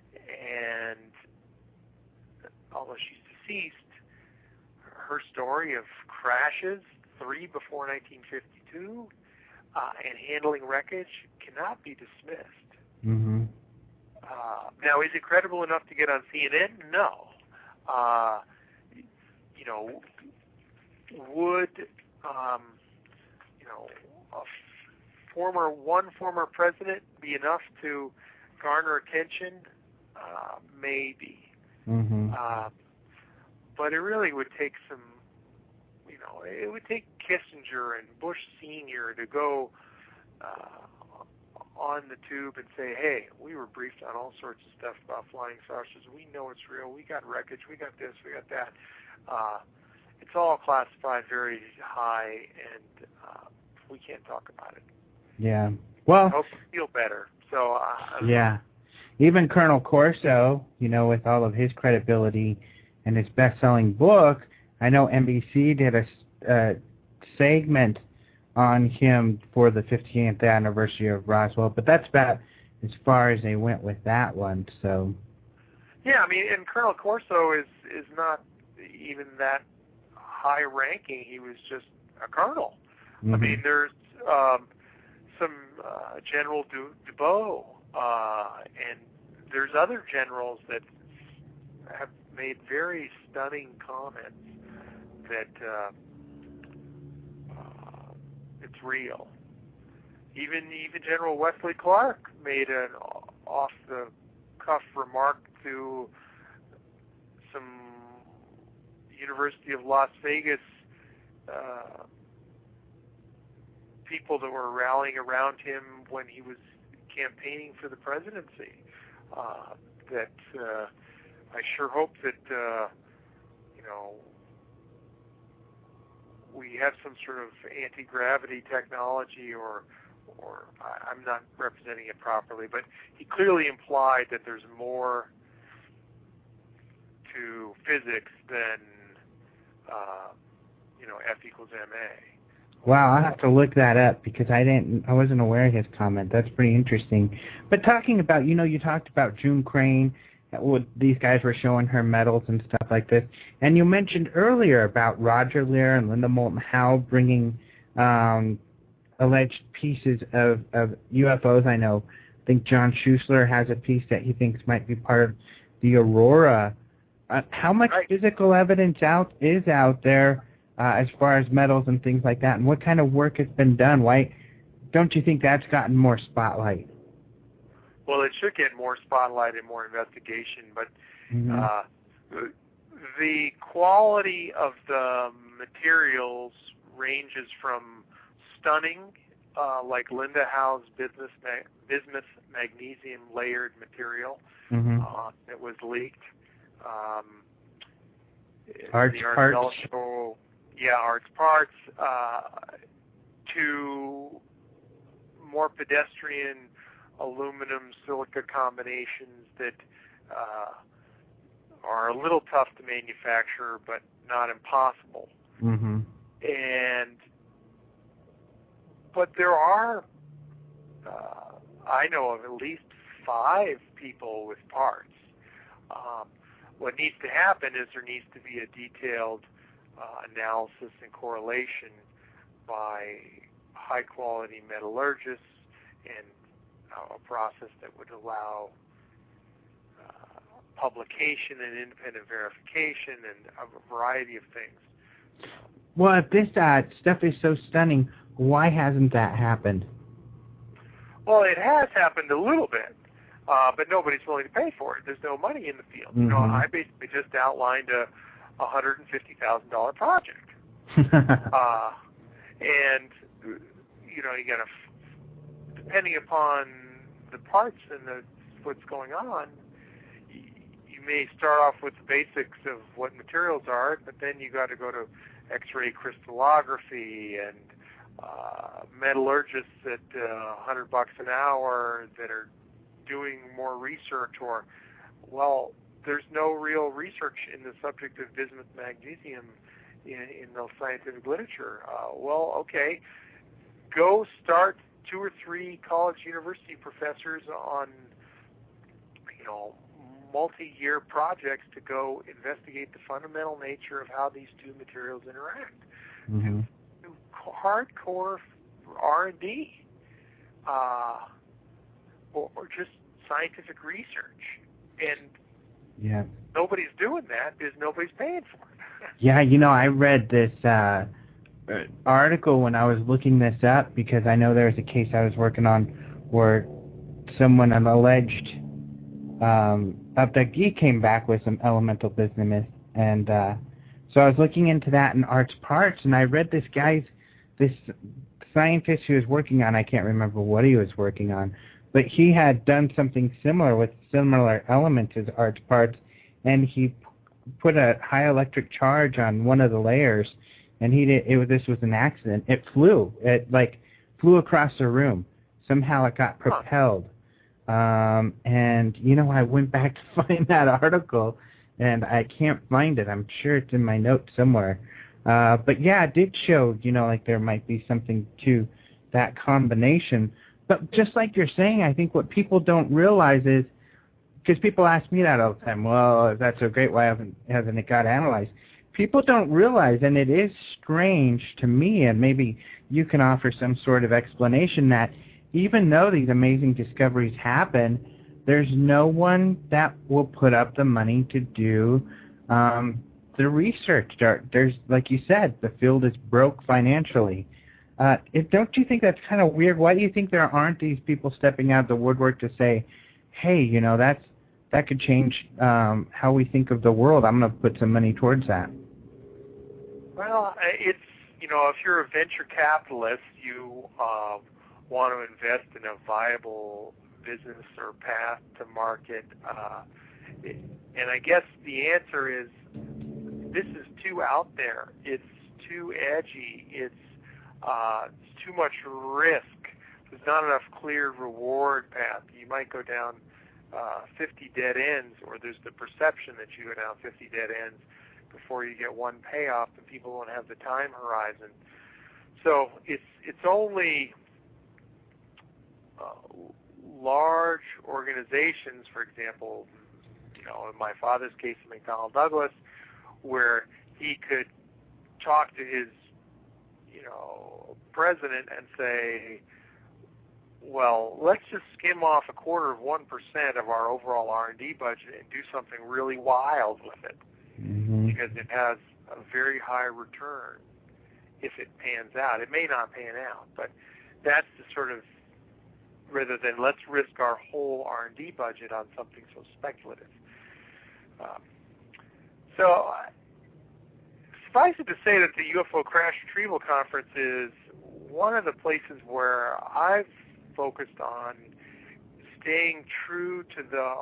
and although she's deceased, her story of crashes, three before nineteen fifty-two, uh, and handling wreckage cannot be dismissed. Mm-hmm. Uh, now, is it credible enough to get on C N N? No. Uh, you know, would um, you know a former one former president be enough to garner attention? Uh, maybe. Mm-hmm. Uh, but it really would take some. You know, it would take Kissinger and Bush Senior to go Uh, on the tube and say, hey, we were briefed on all sorts of stuff about flying saucers. We know it's real. We got wreckage. We got this. We got that. Uh, it's all classified very high, and uh, we can't talk about it. Yeah. Well, I hope you feel better. So uh, yeah. Even Colonel Corso, you know, with all of his credibility and his best-selling book, I know N B C did a uh, segment on him for the fiftieth anniversary of Roswell, but that's about as far as they went with that one. So, yeah, I mean, and Colonel Corso is is not even that high ranking. He was just a colonel. Mm-hmm. I mean, there's um, some uh, General du- Dubois, uh, and there's other generals that have made very stunning comments that. Uh, It's real. Even even General Wesley Clark made an off-the-cuff remark to some University of Las Vegas uh, people that were rallying around him when he was campaigning for the presidency. Uh, that uh, I sure hope that uh, you know. we have some sort of anti-gravity technology, or, or I'm not representing it properly, but he clearly implied that there's more to physics than, uh, you know, F equals M A. Wow, I'll have to look that up because I didn't, I wasn't aware of his comment. That's pretty interesting. But talking about, you know, you talked about June Crane. Well, these guys were showing her medals and stuff like this. And you mentioned earlier about Roger Lear and Linda Moulton Howe bringing um, alleged pieces of, of U F Os. I know, I think John Schuessler has a piece that he thinks might be part of the Aurora. Uh, how much right. physical evidence out is out there uh, as far as medals and things like that? And what kind of work has been done? Why don't you think that's gotten more spotlight? Well, it should get more spotlight and more investigation, but mm-hmm. uh, the quality of the materials ranges from stunning uh, like Linda Howe's bismuth, mag- bismuth magnesium layered material. Mm-hmm. Uh, it was leaked. Um, Arts the parts. Also, yeah, arts parts uh, to more pedestrian aluminum silica combinations that uh, are a little tough to manufacture, but not impossible. Mm-hmm. And but there are, uh, I know of at least five people with parts. Um, what needs to happen is there needs to be a detailed uh, analysis and correlation by high-quality metallurgists and uh, a process that would allow uh, publication and independent verification and a variety of things. Well, if this uh, stuff is so stunning, why hasn't that happened? Well, it has happened a little bit, uh, but nobody's willing to pay for it. There's no money in the field. Mm-hmm. You know, I basically just outlined a one hundred fifty thousand dollars project. uh, and, you know, you got to, depending upon the parts and the, what's going on, you, you may start off with the basics of what materials are, but then you got to go to X-ray crystallography and uh, metallurgists at uh, one hundred bucks an hour that are doing more research, or, well, there's no real research in the subject of bismuth magnesium in, in the scientific literature. Uh, well, okay, go start two or three college university professors on, you know, multi-year projects to go investigate the fundamental nature of how these two materials interact. Mm-hmm. Do, do hardcore R and D, uh, or, or just scientific research. And yeah. nobody's doing that because nobody's paying for it. Yeah, you know, I read this uh, article when I was looking this up because I know there was a case I was working on where someone, an alleged um, abductee, came back with some elemental bismuth, and uh, so I was looking into that in Arts Parts, and I read this guy's, this scientist who was working on, I can't remember what he was working on, but he had done something similar with similar elements as Arts Parts, and he put a high electric charge on one of the layers, and he did. It was this was an accident. It flew. It like flew across the room. Somehow it got propelled. Um, and you know, I went back to find that article, and I can't find it. I'm sure it's in my notes somewhere. Uh, but yeah, it did show, you know, like there might be something to that combination. But just like you're saying, I think what people don't realize is, because people ask me that all the time, well, if that's so great, why haven't, hasn't it got analyzed? People don't realize, and it is strange to me, and maybe you can offer some sort of explanation, that even though these amazing discoveries happen, there's no one that will put up the money to do um, the research. There's, like you said, the field is broke financially. Uh, it, don't you think that's kind of weird? Why do you think there aren't these people stepping out of the woodwork to say, hey, you know, that's that could change um, how we think of the world. I'm going to put some money towards that. Well, it's, you know, if you're a venture capitalist, you uh, want to invest in a viable business or path to market. Uh, and I guess the answer is this is too out there. It's too edgy. It's, uh, it's too much risk. There's not enough clear reward path. You might go down uh, fifty dead ends, or there's the perception that you go down fifty dead ends before you get one payoff, and people won't have the time horizon. So it's it's only uh, large organizations, for example, you know, in my father's case, McDonnell Douglas, where he could talk to his, you know, president and say, well, let's just skim off a quarter of one percent of our overall R and D budget and do something really wild with it, mm-hmm. because it has a very high return if it pans out. It may not pan out, but that's the sort of, rather than let's risk our whole R and D budget on something so speculative. Um, so uh, suffice it to say that the U F O Crash Retrieval Conference is one of the places where I've focused on staying true to the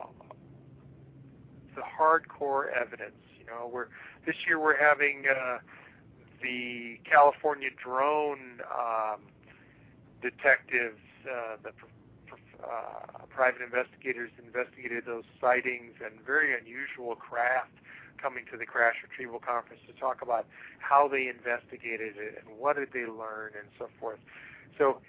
the hardcore evidence. You know, we're this year we're having uh, the California drone um, detectives, uh, the uh, private investigators investigated those sightings and very unusual craft coming to the crash retrieval conference to talk about how they investigated it and what did they learn and so forth. So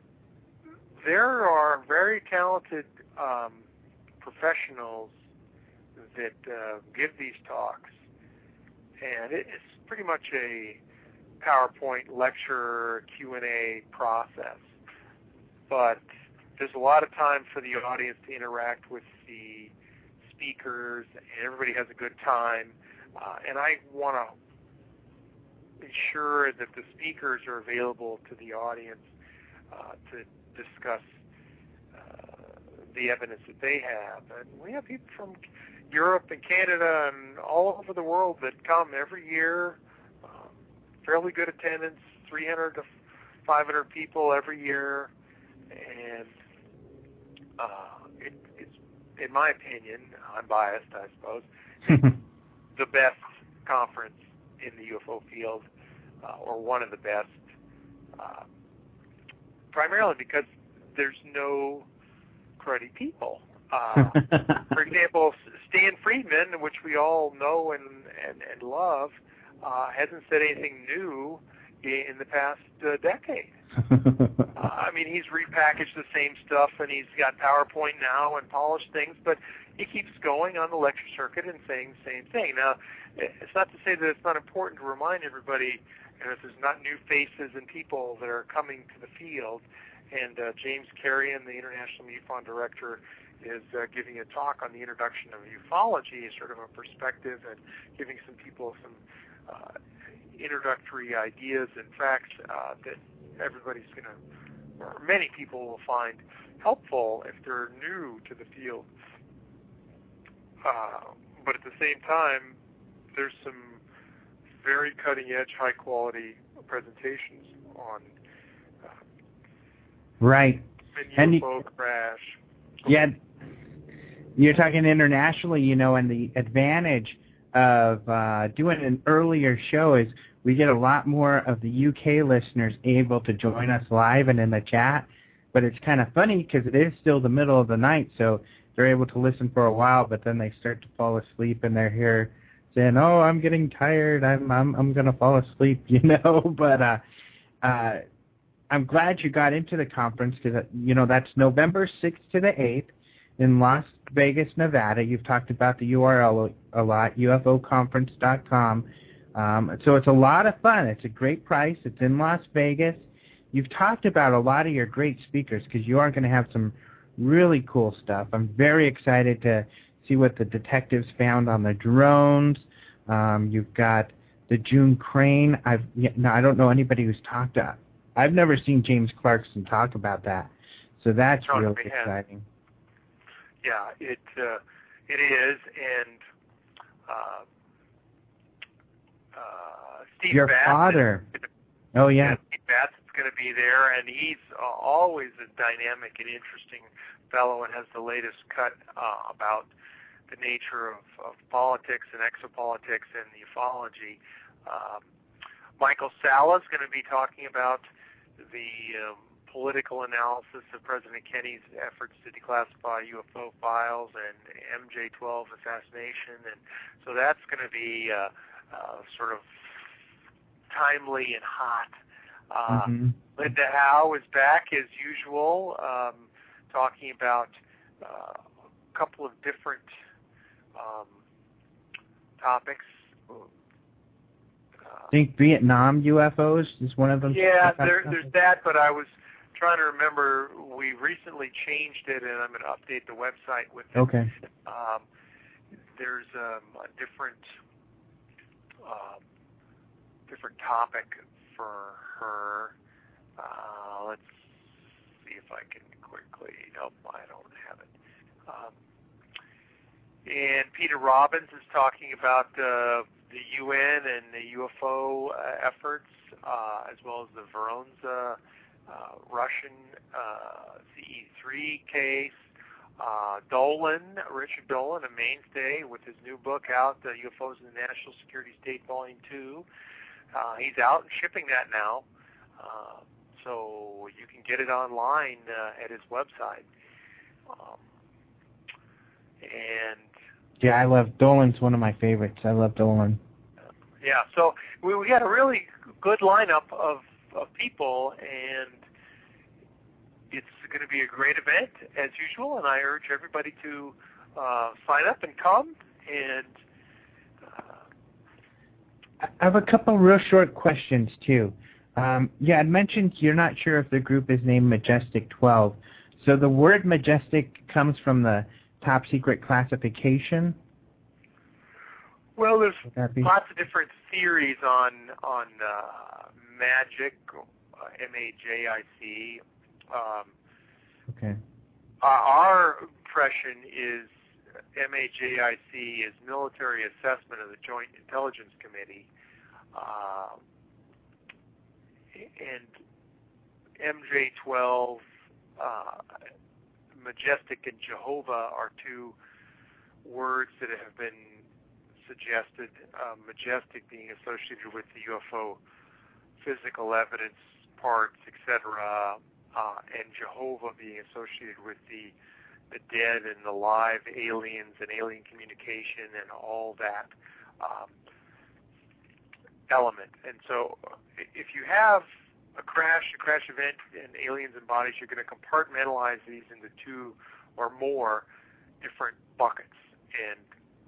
there are very talented um, professionals that uh, give these talks, and it's pretty much a PowerPoint lecture Q and A process, but there's a lot of time for the audience to interact with the speakers, and everybody has a good time, uh, and I want to ensure that the speakers are available to the audience uh, to discuss uh, the evidence that they have. And we have people from Europe and Canada and all over the world that come every year, um, fairly good attendance, three hundred to five hundred people every year, and uh, it, it's, in my opinion, I'm biased, I suppose, the best conference in the U F O field, uh, or one of the best, uh, primarily because there's no cruddy people. Uh, for example, Stan Friedman, which we all know and, and, and love, uh, hasn't said anything new in the past uh, decade. uh, I mean, he's repackaged the same stuff, and he's got PowerPoint now and polished things, but he keeps going on the lecture circuit and saying the same thing. Now, it's not to say that it's not important to remind everybody, you know, if there's not new faces and people that are coming to the field, and uh, James Carrion, the International MUFON director, is uh, giving a talk on the introduction of ufology, sort of a perspective, and giving some people some uh, introductory ideas and facts uh, that everybody's going to, or many people will find helpful if they're new to the field. Uh, but at the same time, there's some very cutting-edge, high-quality presentations on uh, right. and U F O crash. Yeah, you're talking internationally, you know, and the advantage of uh, doing an earlier show is we get a lot more of the U K listeners able to join us live and in the chat. But it's kind of funny because it is still the middle of the night, so they're able to listen for a while, but then they start to fall asleep and they're here saying, "Oh, I'm getting tired. I'm I'm I'm gonna fall asleep," you know. But uh, uh, I'm glad you got into the conference because you know that's November sixth to the eighth in Las Vegas, Nevada. You've talked about the U R L a lot, U F O conference dot com. Um, so it's a lot of fun. It's a great price. It's in Las Vegas. You've talked about a lot of your great speakers because you are going to have some really cool stuff. I'm very excited to see what the detectives found on the drones. Um, you've got the June Crane. I've no, I don't know anybody who's talked to. I've never seen James Clarkson talk about that. So that's John really Mahan. exciting. Yeah, it uh, it is, and uh, uh, Steve Your Batts father. Is, oh yeah. yeah, Steve Batts is going to be there, and he's uh, always a dynamic and interesting fellow, and has the latest cut uh, about the nature of, of politics and exopolitics and ufology. Um, Michael Salla is going to be talking about the um, political analysis of President Kennedy's efforts to declassify U F O files and M J twelve assassination, and so that's going to be uh, uh, sort of timely and hot. Uh, mm-hmm. Linda Howe is back as usual, um, talking about uh, a couple of different um, topics. I think Vietnam U F Os is one of them. Yeah, there, there's that, but I was trying to remember, we recently changed it, and I'm going to update the website with it. Okay. Um, there's um, a different uh, different topic for her. Uh, let's see if I can quickly, nope, I don't have it. Um, and Peter Robbins is talking about uh, the U N and the U F O uh, efforts, uh, as well as the Voronezh uh, uh, Russian uh, C E three case. Uh, Dolan, Richard Dolan, a mainstay with his new book out, uh, U F Os in the National Security State, Volume two. Uh, he's out and shipping that now, uh, so you can get it online uh, at his website. Um, and yeah, I love Dolan's one of my favorites. I love Dolan. Uh, yeah, so we, we had a really good lineup of, of people, and it's going to be a great event as usual, and I urge everybody to uh, sign up and come. And uh, I have a couple real short questions too. Um, yeah, I'd mentioned you're not sure if the group is named Majestic twelve. So the word majestic comes from the top secret classification? Well, there's lots of different theories on on uh, magic, uh, M A J I C. Um, okay. Our, our impression is M A J I C is military assessment of the Joint Intelligence Committee, uh, and M J twelve, uh, Majestic, and Jehovah are two words that have been suggested. Uh, Majestic being associated with the U F O physical evidence parts, et cetera, uh, and Jehovah being associated with the the dead and the live aliens and alien communication and all that um, element. And so if you have a crash, a crash event, and aliens and bodies, you're going to compartmentalize these into two or more different buckets. And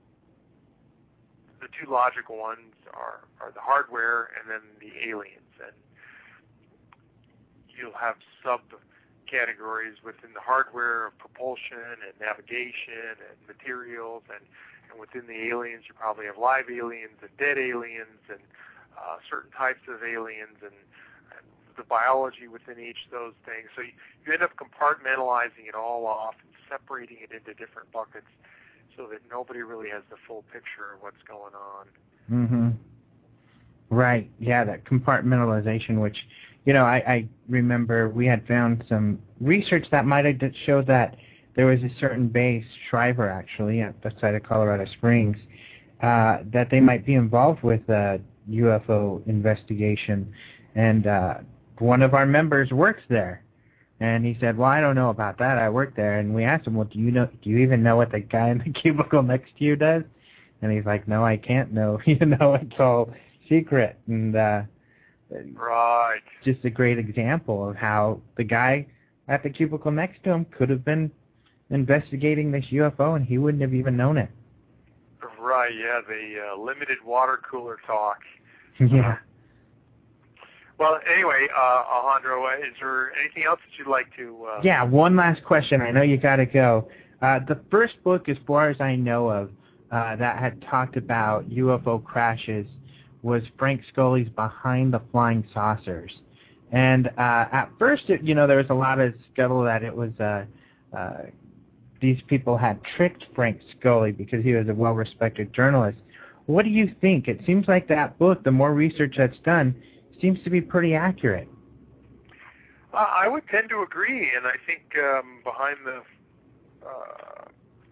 the two logical ones are, are the hardware and then the aliens. And you'll have subcategories within the hardware of propulsion and navigation and materials, and, and within the aliens you probably have live aliens and dead aliens and uh, certain types of aliens and, and the biology within each of those things. So you, you end up compartmentalizing it all off and separating it into different buckets so that nobody really has the full picture of what's going on. Mm-hmm. Right, yeah, that compartmentalization, which, you know, I, I remember we had found some research that might have showed that there was a certain base, Shriver actually, at the site of Colorado Springs, uh, that they might be involved with a U F O investigation. And uh, one of our members works there. And he said, well, I don't know about that. I work there. And we asked him, well, do you know? Do you even know what the guy in the cubicle next to you does? And he's like, no, I can't know. You know, it's all secret. And uh, right. Just a great example of how the guy at the cubicle next to him could have been investigating this U F O, and he wouldn't have even known it. Right, yeah, the uh, limited water cooler talk. Yeah. Well, anyway, uh, Alejandro, uh, is there anything else that you'd like to... Uh... Yeah, one last question. I know you got to go. Uh, the first book, as far as I know of, uh, that had talked about U F O crashes was Frank Scully's Behind the Flying Saucers. And uh, at first, it, you know, there was a lot of scuttle that it was... Uh, uh, these people had tricked Frank Scully because he was a well-respected journalist. What do you think? It seems like that book, the more research that's done, seems to be pretty accurate. Uh, I would tend to agree, and I think um, behind the uh,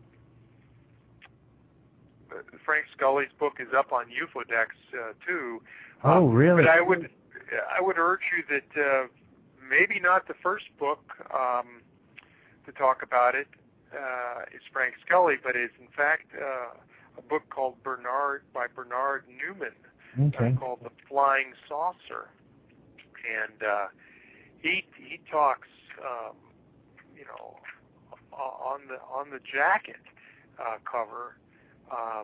Frank Scully's book is up on UFODex uh, too. Oh, uh, really? But I would, I would urge you that uh, maybe not the first book um, to talk about it uh, is Frank Scully, but it's in fact uh, a book called Bernard by Bernard Newman. Okay. Uh, called The Flying Saucer, and uh, he he talks, um, you know, on the on the jacket uh, cover um,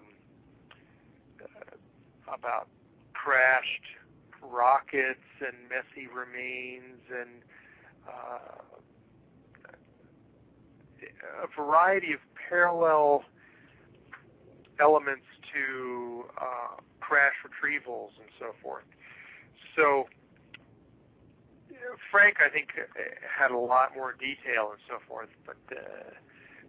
uh, about crashed rockets and messy remains and uh, a variety of parallel elements to uh, crash retrievals and so forth. So Frank, I think, had a lot more detail and so forth, but uh,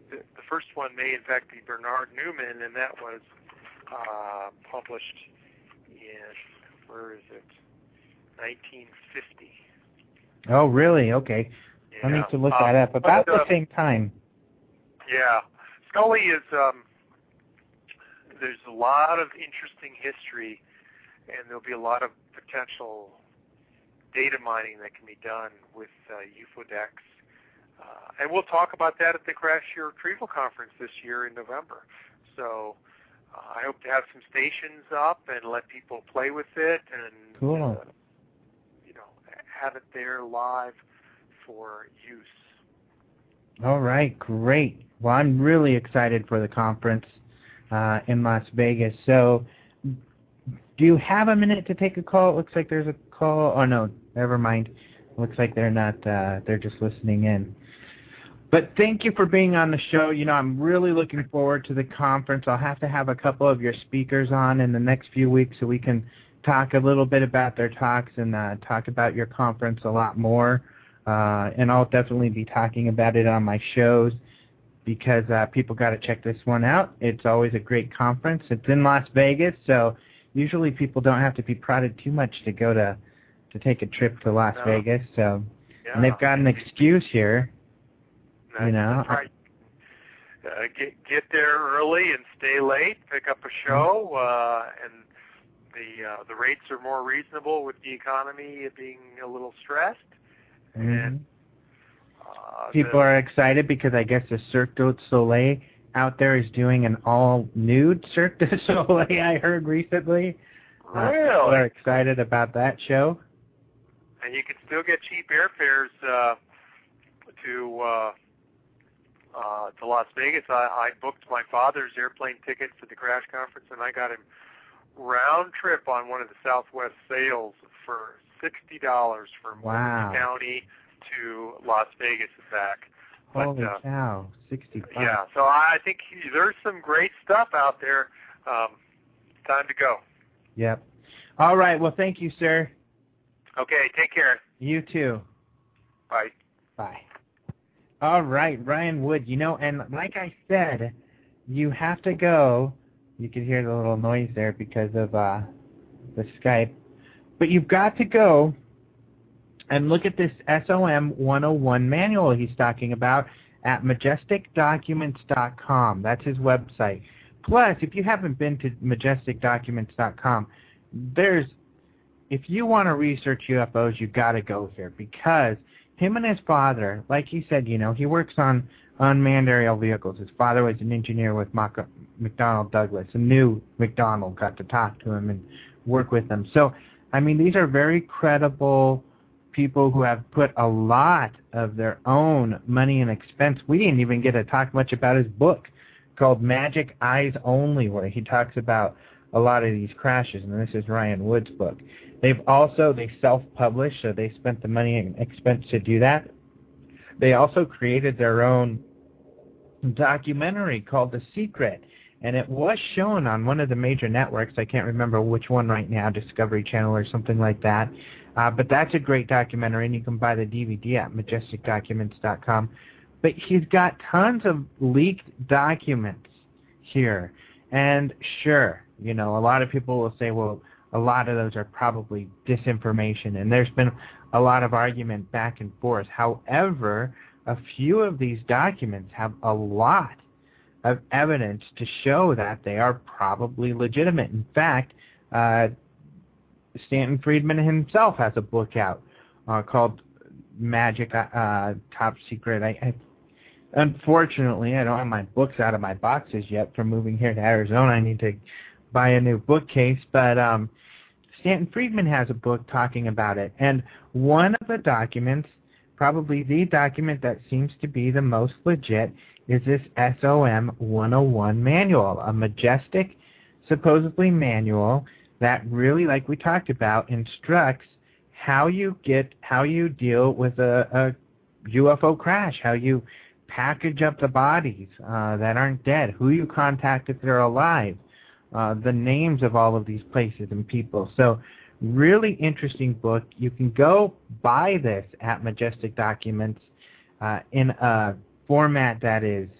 the, the first one may in fact be Bernard Newman, and that was uh, published in, where is it, nineteen fifty. Oh, really? Okay. Yeah. I need to look um, that up. About but, uh, the same time. Yeah. Scully is, um, there's a lot of interesting history, and there'll be a lot of potential data mining that can be done with uh, U F O decks. Uh, and we'll talk about that at the Crash Your Retrieval Conference this year in November. So uh, I hope to have some stations up and let people play with it and Cool. uh, you know, have it there live for use. All right, great. Well, I'm really excited for the conference uh, in Las Vegas. So do you have a minute to take a call? It looks like there's a call. Oh, no, never mind. Looks like they're not, uh, they're just listening in. But thank you for being on the show. You know, I'm really looking forward to the conference. I'll have to have a couple of your speakers on in the next few weeks so we can talk a little bit about their talks and uh, talk about your conference a lot more. Uh, and I'll definitely be talking about it on my shows because uh, people got to check this one out. It's always a great conference. It's in Las Vegas, so usually people don't have to be prodded too much to go to to take a trip to Las No. Vegas. So, Yeah. and they've got an excuse here. That's, You know, that's right. Uh, get get there early and stay late. Pick up a show, uh, and the uh, the rates are more reasonable with the economy being a little stressed. Mm-hmm. And uh, People the, are excited because I guess the Cirque du Soleil out there is doing an all-nude Cirque du Soleil, I heard recently. Uh, Really? people are excited about that show. And you can still get cheap airfares uh, to uh, uh, to Las Vegas. I, I booked my father's airplane ticket for the Crash Conference, and I got him round trip on one of the Southwest sales for sixty dollars from Wow. Orange County to Las Vegas and back. But, Holy uh, cow, sixty bucks. yeah, so I think there's some great stuff out there. Um, time to go. Yep. All right, well, thank you, sir. Okay, take care. You too. Bye. Bye. All right, Ryan Wood, you know, and like I said, you have to go. You can hear the little noise there because of uh, the Skype. But you've got to go and look at this S O M one oh one manual he's talking about at majestic documents dot com. That's his website. Plus, if you haven't been to majestic documents dot com, there's, if you want to research U F Os, you've got to go here because him and his father, like he said, you know, he works on unmanned aerial vehicles. His father was an engineer with McDonnell Douglas, and knew McDonnell, got to talk to him and work with him. So, I mean, these are very credible people who have put a lot of their own money and expense. We didn't even get to talk much about his book called Magic Eyes Only, where he talks about a lot of these crashes, and this is Ryan Wood's book. They've also, they self-published, so they spent the money and expense to do that. They also created their own documentary called The Secret, and it was shown on one of the major networks. I can't remember which one right now, Discovery Channel or something like that. Uh, but that's a great documentary, and you can buy the D V D at majestic documents dot com. But he's got tons of leaked documents here. And sure, you know, a lot of people will say, well, a lot of those are probably disinformation, and there's been a lot of argument back and forth. However, a few of these documents have a lot of evidence to show that they are probably legitimate. In fact, uh, Stanton Friedman himself has a book out uh, called Magic uh, Top Secret. I, I Unfortunately, I don't have my books out of my boxes yet from moving here to Arizona. I need to buy a new bookcase, but um, Stanton Friedman has a book talking about it. And one of the documents, probably the document that seems to be the most legit, is this S O M one oh one manual, a majestic, supposedly manual that really, like we talked about, instructs how you get, how you deal with a, a U F O crash, how you package up the bodies uh, that aren't dead, who you contact if they're alive, uh, the names of all of these places and people. So really interesting book. You can go buy this at Majestic Documents uh, in a format that is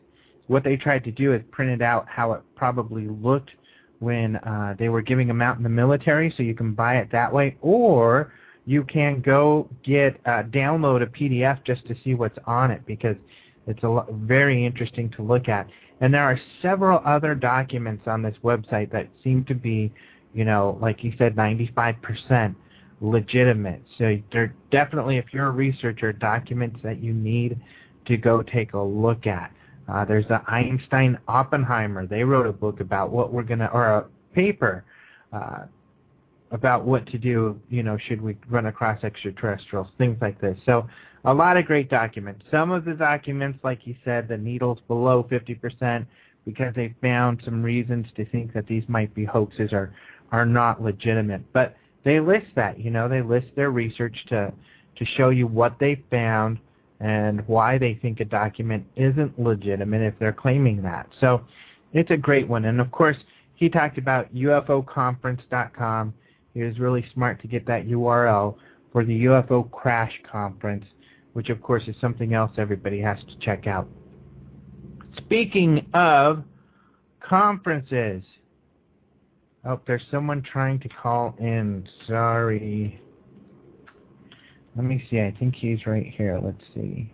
what they tried to do is printed out how it probably looked when uh, they were giving them out in the military, so you can buy it that way, or you can go get uh, download a P D F just to see what's on it, because it's a lo- very interesting to look at. And there are several other documents on this website that seem to be, you know, like you said, ninety-five percent legitimate. So they're definitely, if you're a researcher, documents that you need to go take a look at. Uh, there's the Einstein Oppenheimer. They wrote a book about what we're going to, or a paper uh, about what to do, you know, should we run across extraterrestrials, things like this. So a lot of great documents. Some of the documents, like you said, the needle's below fifty percent because they found some reasons to think that these might be hoaxes or are not legitimate. But they list that, you know, they list their research to, to show you what they found and why they think a document isn't legitimate if they're claiming that. So it's a great one. And, of course, he talked about U F O conference dot com. He was really smart to get that U R L for the U F O Crash Conference, which, of course, is something else everybody has to check out. Speaking of conferences, oh, there's someone trying to call in. Sorry. Let me see. I think he's right here. Let's see.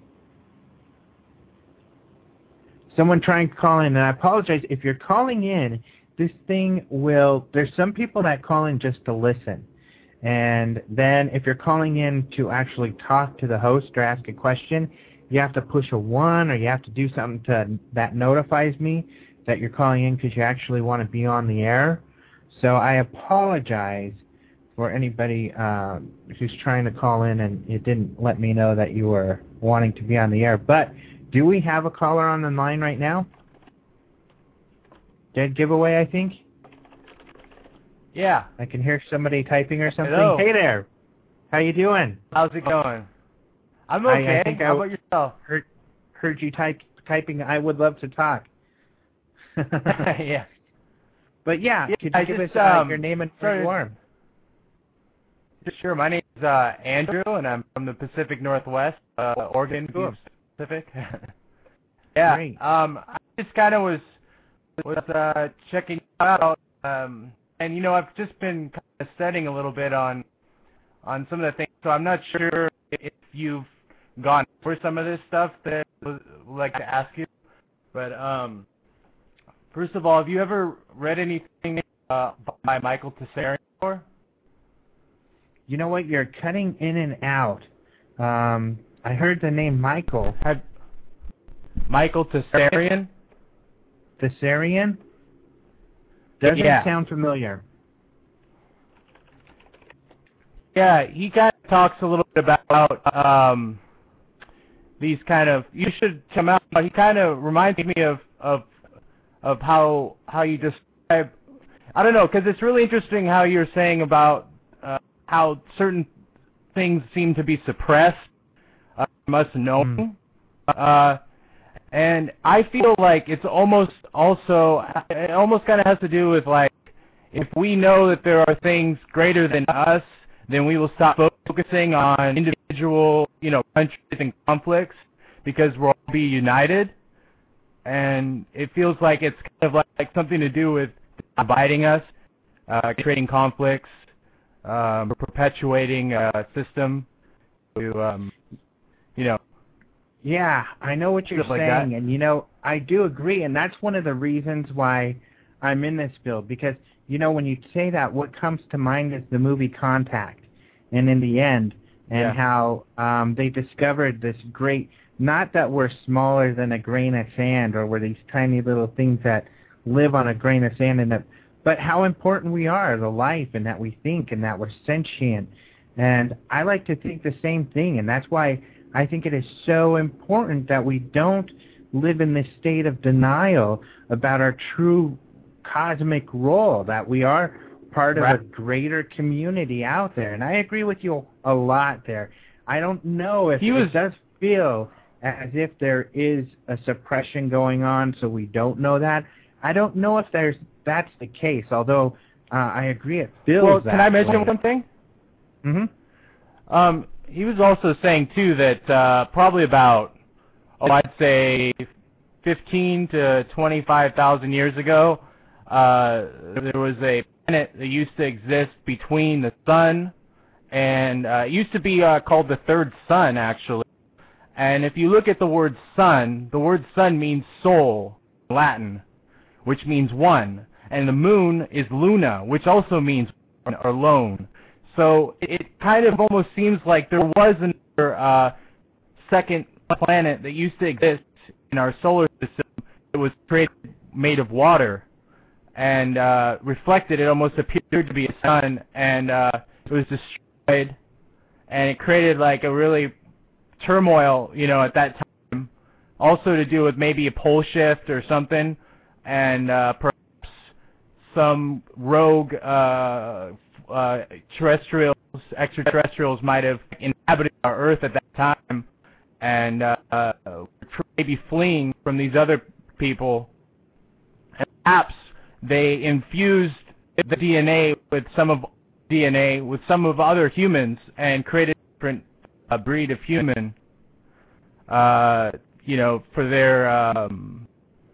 Someone trying to call in, and I apologize. If you're calling in, this thing will, there's some people that call in just to listen. And then if you're calling in to actually talk to the host or ask a question, you have to push a one, or you have to do something to, that notifies me that you're calling in because you actually want to be on the air. So I apologize for anybody uh, who's trying to call in and it didn't let me know that you were wanting to be on the air. But do we have a caller on the line right now? Dead giveaway, I think? Yeah. I can hear somebody typing or something. Hello. Hey there. How you doing? How's it going? I'm okay. I, I think How I about yourself? Heard, heard you type, typing, I would love to talk. Yeah. But yeah, yeah could you I give just, us uh, um, your name and where started, you are? Sure. My name is uh, Andrew, and I'm from the Pacific Northwest, uh, Oregon, Cool. Pacific. Yeah. Great. Um, I just kind of was was uh, checking out, um, and you know, I've just been kind of studying a little bit on on some of the things. So I'm not sure if you've gone over some of this stuff that I would like to ask you. But um, first of all, have you ever read anything uh, by Michael Tsarion before? You know what? You're cutting in and out. Um, I heard the name Michael. Have Michael Tsarion? Tsarion? Doesn't Yeah. sound familiar. Yeah, he kind of talks a little bit about um, these kind of. You should come out. He kind of reminds me of of of how how you describe. I don't know, because it's really interesting how you're saying about uh, how certain things seem to be suppressed uh, from us knowing. Mm. Uh, and I feel like it's almost also, it almost kind of has to do with like, if we know that there are things greater than us, then we will stop focusing on individual, you know, countries and conflicts because we'll all be united. And it feels like it's kind of like, like something to do with dividing us, uh, creating conflicts, um, perpetuating a system to, um, you know. Yeah, I know what you're Stuff like saying, that. and, you know, I do agree, and that's one of the reasons why I'm in this field, because, you know, when you say that, what comes to mind is the movie Contact, and in the end, and Yeah. how um, they discovered this great, not that we're smaller than a grain of sand, or we're these tiny little things that live on a grain of sand, and that, but how important we are, the life, and that we think, and that we're sentient. And I like to think the same thing, and that's why I think it is so important that we don't live in this state of denial about our true cosmic role, that we are part of Right. a greater community out there. And I agree with you a lot there. I don't know if He was- it does feel as if there is a suppression going on, so we don't know that. I don't know if there's that's the case, although uh, I agree it feels Well, that can I mention way. one thing? Mm-hmm. Um, he was also saying, too, that uh, probably about, oh, I'd say fifteen to twenty-five thousand years ago, uh, there was a planet that used to exist between the sun and uh, it used to be uh, called the third sun, actually. And if you look at the word sun, the word sun means soul in Latin, which means one. And the moon is Luna, which also means one or lone. So it kind of almost seems like there was another uh, second planet that used to exist in our solar system. It was created, made of water, and uh, reflected. It almost appeared to be a sun, and uh, it was destroyed, and it created like a really turmoil, you know, at that time. Also to do with maybe a pole shift or something, and uh, perhaps some rogue uh, uh, terrestrials, extraterrestrials might have inhabited our Earth at that time, and uh, uh, maybe fleeing from these other people. And perhaps they infused the D N A with some of D N A with some of other humans and created a different uh, breed of human, uh, you know, for their um,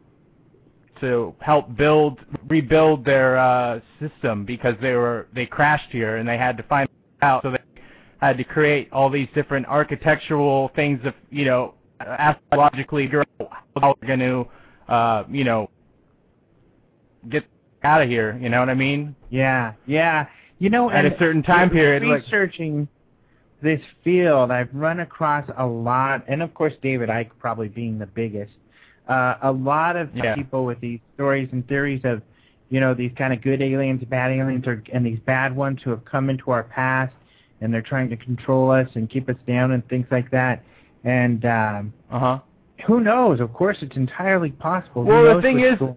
to help build, rebuild their uh, system, because they were they crashed here and they had to find out, so they had to create all these different architectural things of, you know, astrologically figure out how they're going to, uh, you know, get out of here. You know what I mean? Yeah, yeah. You know, at a certain time period, researching like, this field, I've run across a lot, and of course, David Icke probably being the biggest. Uh, a lot of yeah. people with these stories and theories of, you know, these kind of good aliens, bad aliens, or, and these bad ones who have come into our past, and they're trying to control us and keep us down and things like that. And um, uh-huh. who knows? Of course, it's entirely possible. Well, the thing is,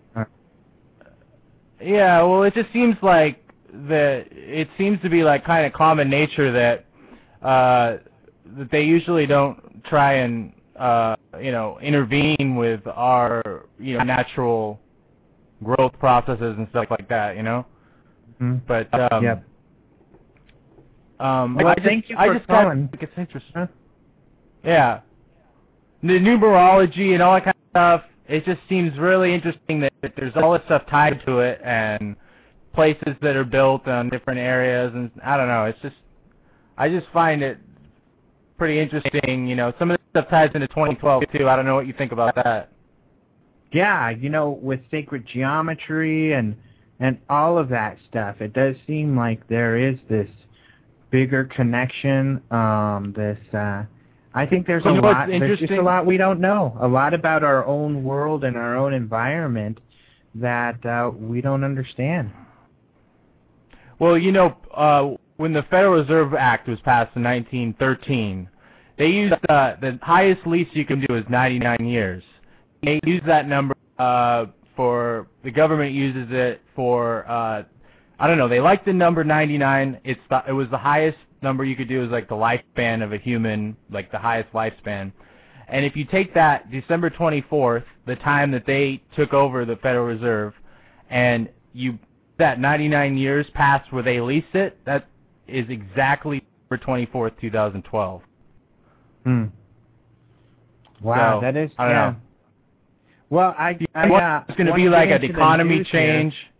yeah, well, it just seems like that. It seems to be like kind of common nature that uh, that they usually don't try and uh, you know, intervene with our, you know, natural growth processes and stuff like that, you know. Mm-hmm. But um, yep. um, well, I just, thank you for I just calling. Think it's interesting. Huh? Yeah, the numerology and all that kind of stuff. It just seems really interesting that, that there's all this stuff tied to it, and places that are built on different areas, and I don't know. It's just, I just find it pretty interesting. You know, some of this stuff ties into twenty twelve too. I don't know what you think about that. Yeah, you know, with sacred geometry and and all of that stuff, it does seem like there is this bigger connection. Um, this, uh, I think there's you a know lot. There's just a interesting? lot we don't know. A lot about our own world and our own environment that uh, we don't understand. Well, you know, uh, when the Federal Reserve Act was passed in nineteen thirteen, they used uh, the highest lease you can do is ninety-nine years. They use that number uh, for, the government uses it for, uh, I don't know, they like the number ninety-nine. It's the, it was the highest number you could do, is like the lifespan of a human, like the highest lifespan. And if you take that December twenty-fourth, the time that they took over the Federal Reserve, and you that ninety-nine years past where they leased it, that is exactly December twenty-fourth, two thousand twelve. Hmm. Wow, so, that is, I don't yeah. know. Well, I, I uh, it's going to be like an economy change. Here.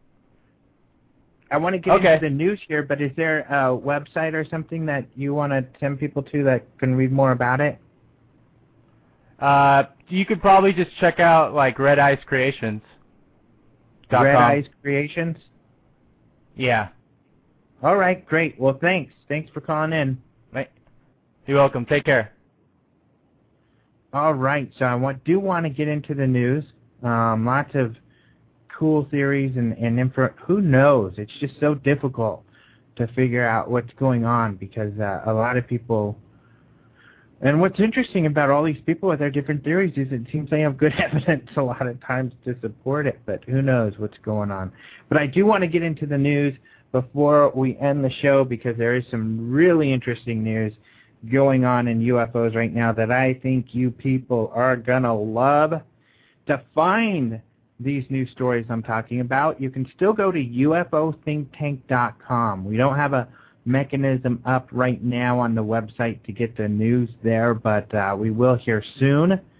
I want to get okay. into the news here, but is there a website or something that you want to send people to that can read more about it? Uh, you could probably just check out like Red Ice Creations. Red Ice Creations? Yeah. All right, great. Well, thanks. Thanks for calling in. You're welcome. Take care. All right, so I want, do want to get into the news. Um, lots of cool theories and, and info. Who knows? It's just so difficult to figure out what's going on, because uh, a lot of people... And what's interesting about all these people with their different theories is it seems they have good evidence a lot of times to support it, but who knows what's going on. But I do want to get into the news before we end the show, because there is some really interesting news going on in U F Os right now that I think you people are going to love. To find these news stories I'm talking about, you can still go to U F O think tank dot com. We don't have a mechanism up right now on the website to get the news there, but uh, we will here soon.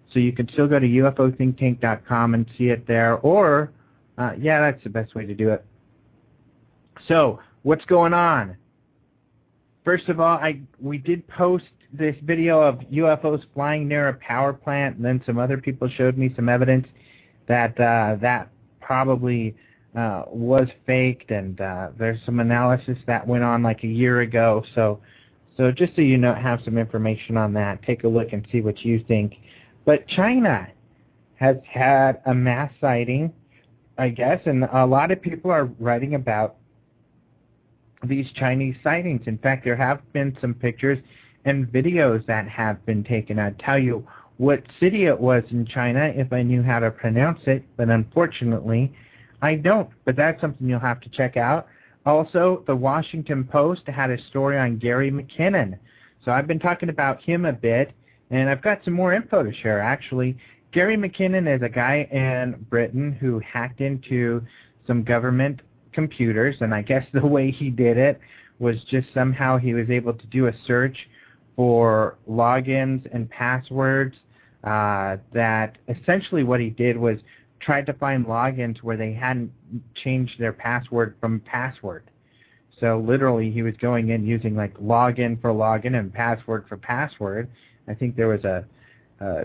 So you can still go to U F O think tank dot com and see it there, or, uh, yeah, that's the best way to do it. So, what's going on? First of all, I we did post this video of U F Os flying near a power plant, and then some other people showed me some evidence that uh, that probably uh, was faked, and uh, there's some analysis that went on like a year ago. So, so just so you know, have some information on that, take a look and see what you think. But China has had a mass sighting, I guess, and a lot of people are writing about these Chinese sightings. In fact, there have been some pictures and videos that have been taken. I'd tell you what city it was in China if I knew how to pronounce it, but unfortunately I don't. But that's something you'll have to check out. Also, the Washington Post had a story on Gary McKinnon. So I've been talking about him a bit, and I've got some more info to share, actually. Gary McKinnon is a guy in Britain who hacked into some government computers, and I guess the way he did it was just somehow he was able to do a search for logins and passwords uh, that essentially what he did was tried to find logins where they hadn't changed their password from password. So literally he was going in using like login for login and password for password. I think there was a, a,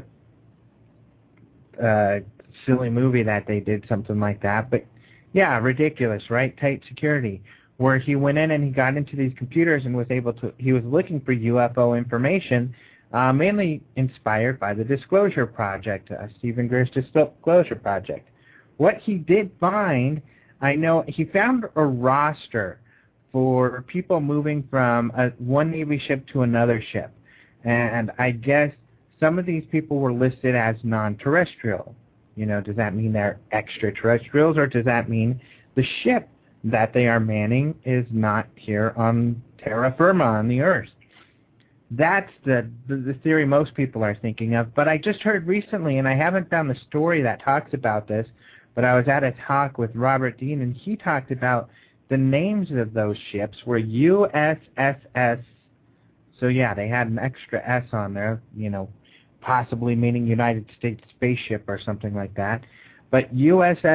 a silly movie that they did something like that. But yeah, ridiculous, right? Tight security. Where he went in and he got into these computers and was able to, he was looking for U F O information, uh, mainly inspired by the Disclosure Project, uh, Stephen Greer's Disclosure Project. What he did find, I know, he found a roster for people moving from a, one Navy ship to another ship. And I guess some of these people were listed as non-terrestrial. You know, does that mean they're extraterrestrials, or does that mean the ship that they are manning is not here on terra firma, on the Earth? That's the, the, the theory most people are thinking of. But I just heard recently, and I haven't found the story that talks about this, but I was at a talk with Robert Dean, and he talked about the names of those ships were U S S S. So yeah, they had an extra S on there, you know, possibly meaning United States Spaceship or something like that. But U S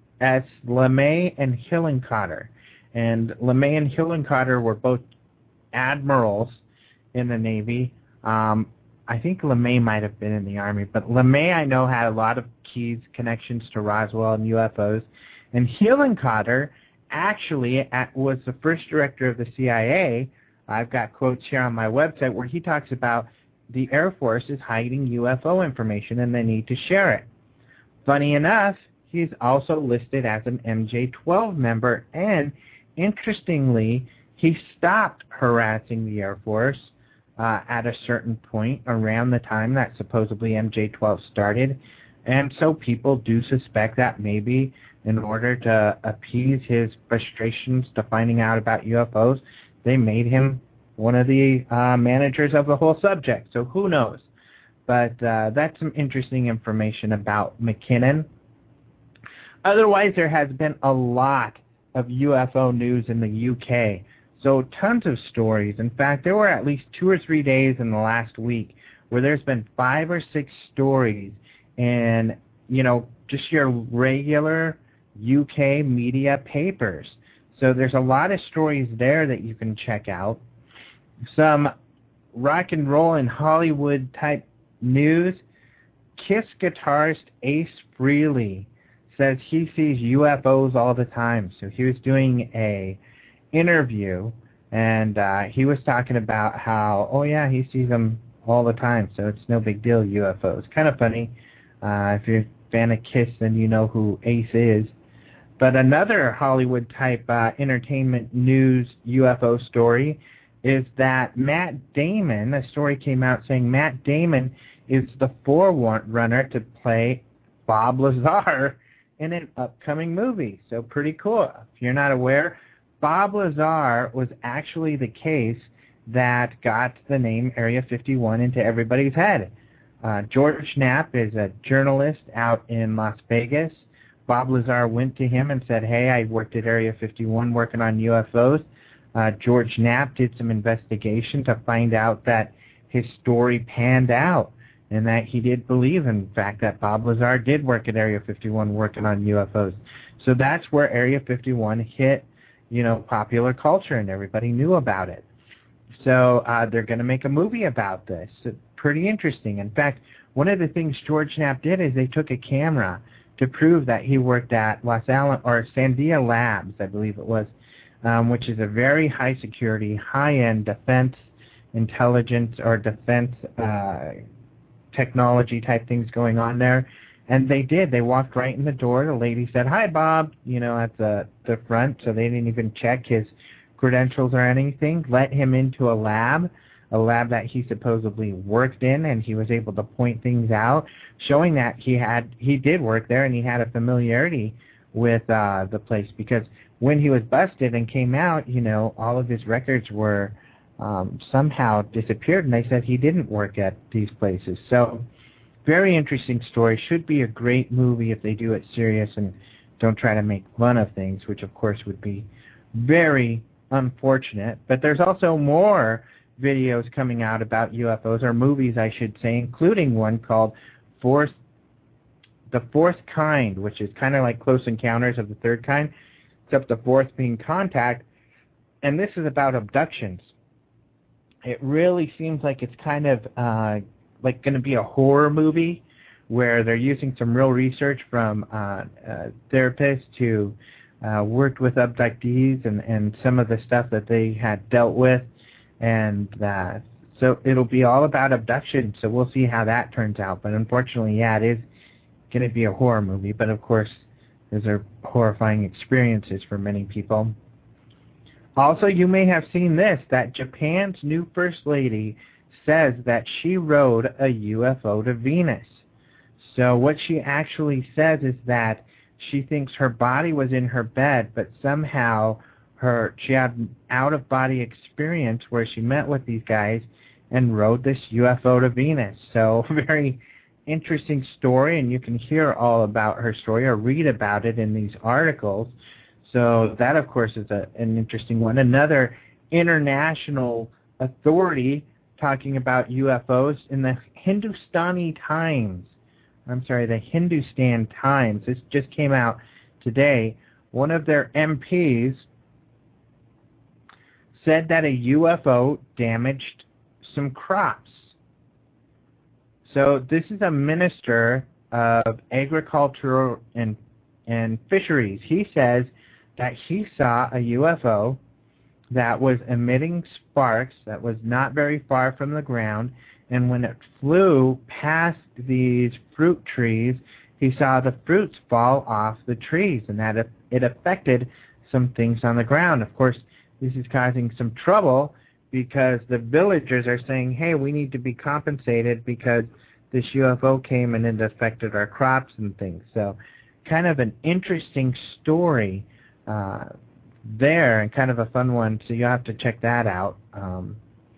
S LeMay and Hillenkotter. And LeMay and Hillenkotter were both admirals in the Navy. Um, I think LeMay might have been in the Army, but LeMay I know had a lot of keys, connections to Roswell and U F Os. And Hillenkotter actually at, was the first director of the C I A. I've got quotes here on my website where he talks about the Air Force is hiding U F O information and they need to share it. Funny enough, he's also listed as an M J twelve member, and interestingly, he stopped harassing the Air Force uh, at a certain point around the time that supposedly M J twelve started, and so people do suspect that maybe in order to appease his frustrations to finding out about U F Os, they made him one of the uh, managers of the whole subject. So who knows? But uh, that's some interesting information about McKinnon. Otherwise, there has been a lot of U F O news in the U K. So tons of stories. In fact, there were at least two or three days in the last week where there's been five or six stories in, you know, just your regular U K media papers. So there's a lot of stories there that you can check out. Some rock and roll and Hollywood type news. Kiss guitarist Ace Frehley says he sees U F Os all the time. So he was doing a interview, and uh, he was talking about how, oh yeah, he sees them all the time, so it's no big deal, U F Os. Kind of funny. Uh, if you're a fan of Kiss, then you know who Ace is. But another Hollywood-type uh, entertainment news U F O story is that Matt Damon, a story came out saying Matt Damon is the forerunner to play Bob Lazar in an upcoming movie. So pretty cool. If you're not aware, Bob Lazar was actually the case that got the name Area fifty-one into everybody's head. Uh, George Knapp is a journalist out in Las Vegas. Bob Lazar went to him and said, hey, I worked at Area fifty-one working on U F Os. Uh, George Knapp did some investigation to find out that his story panned out. and that he did believe, in fact, that Bob Lazar did work at Area fifty-one working on U F Os. So that's where Area fifty-one hit, you know, popular culture, and everybody knew about it. So uh, they're going to make a movie about this. It's pretty interesting. In fact, one of the things George Knapp did is they took a camera to prove that he worked at Los Alamos, or Sandia Labs, I believe it was, um, which is a very high security, high-end defense intelligence or defense uh, technology type things going on there. And they did. They walked right in the door. The lady said, "Hi, Bob," you know, at the, the front, so they didn't even check his credentials or anything. Let him into a lab, a lab that he supposedly worked in, and he was able to point things out, showing that he had he did work there and he had a familiarity with uh, the place, because when he was busted and came out, you know, all of his records were um, somehow disappeared, and they said he didn't work at these places. So very interesting story. Should be a great movie if they do it serious and don't try to make fun of things, which of course would be very unfortunate. But there's also more videos coming out about U F Os, or movies I should say, including one called Fourth, The Fourth Kind, which is kind of like Close Encounters of the Third Kind, except the fourth being Contact, and this is about abductions. It really seems like it's kind of uh, like going to be a horror movie where they're using some real research from uh, uh, therapists who uh, worked with abductees and, and some of the stuff that they had dealt with. And uh, so it'll be all about abduction, so we'll see how that turns out. But unfortunately, yeah, it is going to be a horror movie. But of course, those are horrifying experiences for many people. Also, you may have seen this, that Japan's new First Lady says that she rode a U F O to Venus. So what she actually says is that she thinks her body was in her bed, but somehow her she had an out-of-body experience where she met with these guys and rode this U F O to Venus. So very interesting story, and you can hear all about her story or read about it in these articles. So that, of course, is a, an interesting one. Another international authority talking about U F Os in the Hindustani Times. I'm sorry, the Hindustan Times. This just came out today. One of their M Ps said that a U F O damaged some crops. So this is a minister of agriculture and, and fisheries. He says that he saw a U F O that was emitting sparks that was not very far from the ground, and when it flew past these fruit trees, he saw the fruits fall off the trees, and that it affected some things on the ground. Of course, this is causing some trouble because the villagers are saying, hey, we need to be compensated because this U F O came and it affected our crops and things. So kind of an interesting story uh, there, and kind of a fun one, so you'll have to check that out. Um,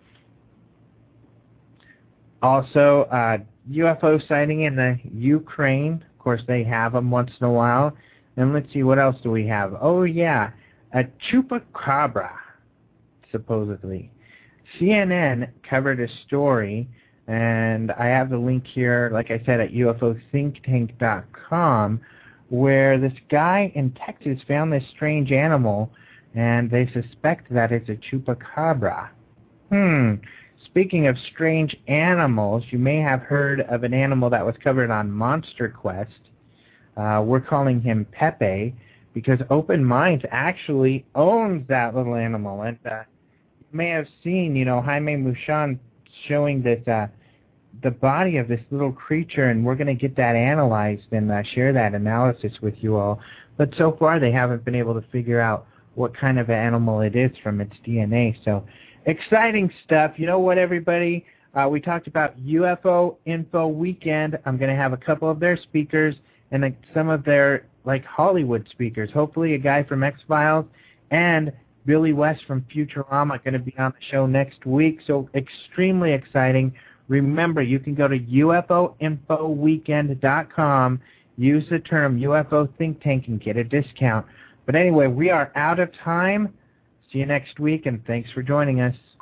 also, uh, U F O sighting in the Ukraine. Of course, they have them once in a while. And let's see, what else do we have? Oh, yeah, a chupacabra, supposedly. C N N covered a story, and I have the link here, like I said, at U F O think tank dot com, where this guy in Texas found this strange animal, and they suspect that it's a chupacabra. Hmm. Speaking of strange animals, you may have heard of an animal that was covered on Monster Quest. Uh, we're calling him Pepe because Open Minds actually owns that little animal. And uh, you may have seen, you know, Jaime Maussan showing this uh, the body of this little creature, and we're going to get that analyzed and uh, share that analysis with you all. But so far, they haven't been able to figure out what kind of animal it is from its D N A. So exciting stuff. You know what, everybody? Uh, we talked about U F O Info Weekend. I'm going to have a couple of their speakers and like, some of their like Hollywood speakers. Hopefully a guy from X-Files and Billy West from Futurama going to be on the show next week. So extremely exciting. Remember, you can go to U F O info weekend dot com, use the term U F O Think Tank, and get a discount. But anyway, we are out of time. See you next week, and thanks for joining us.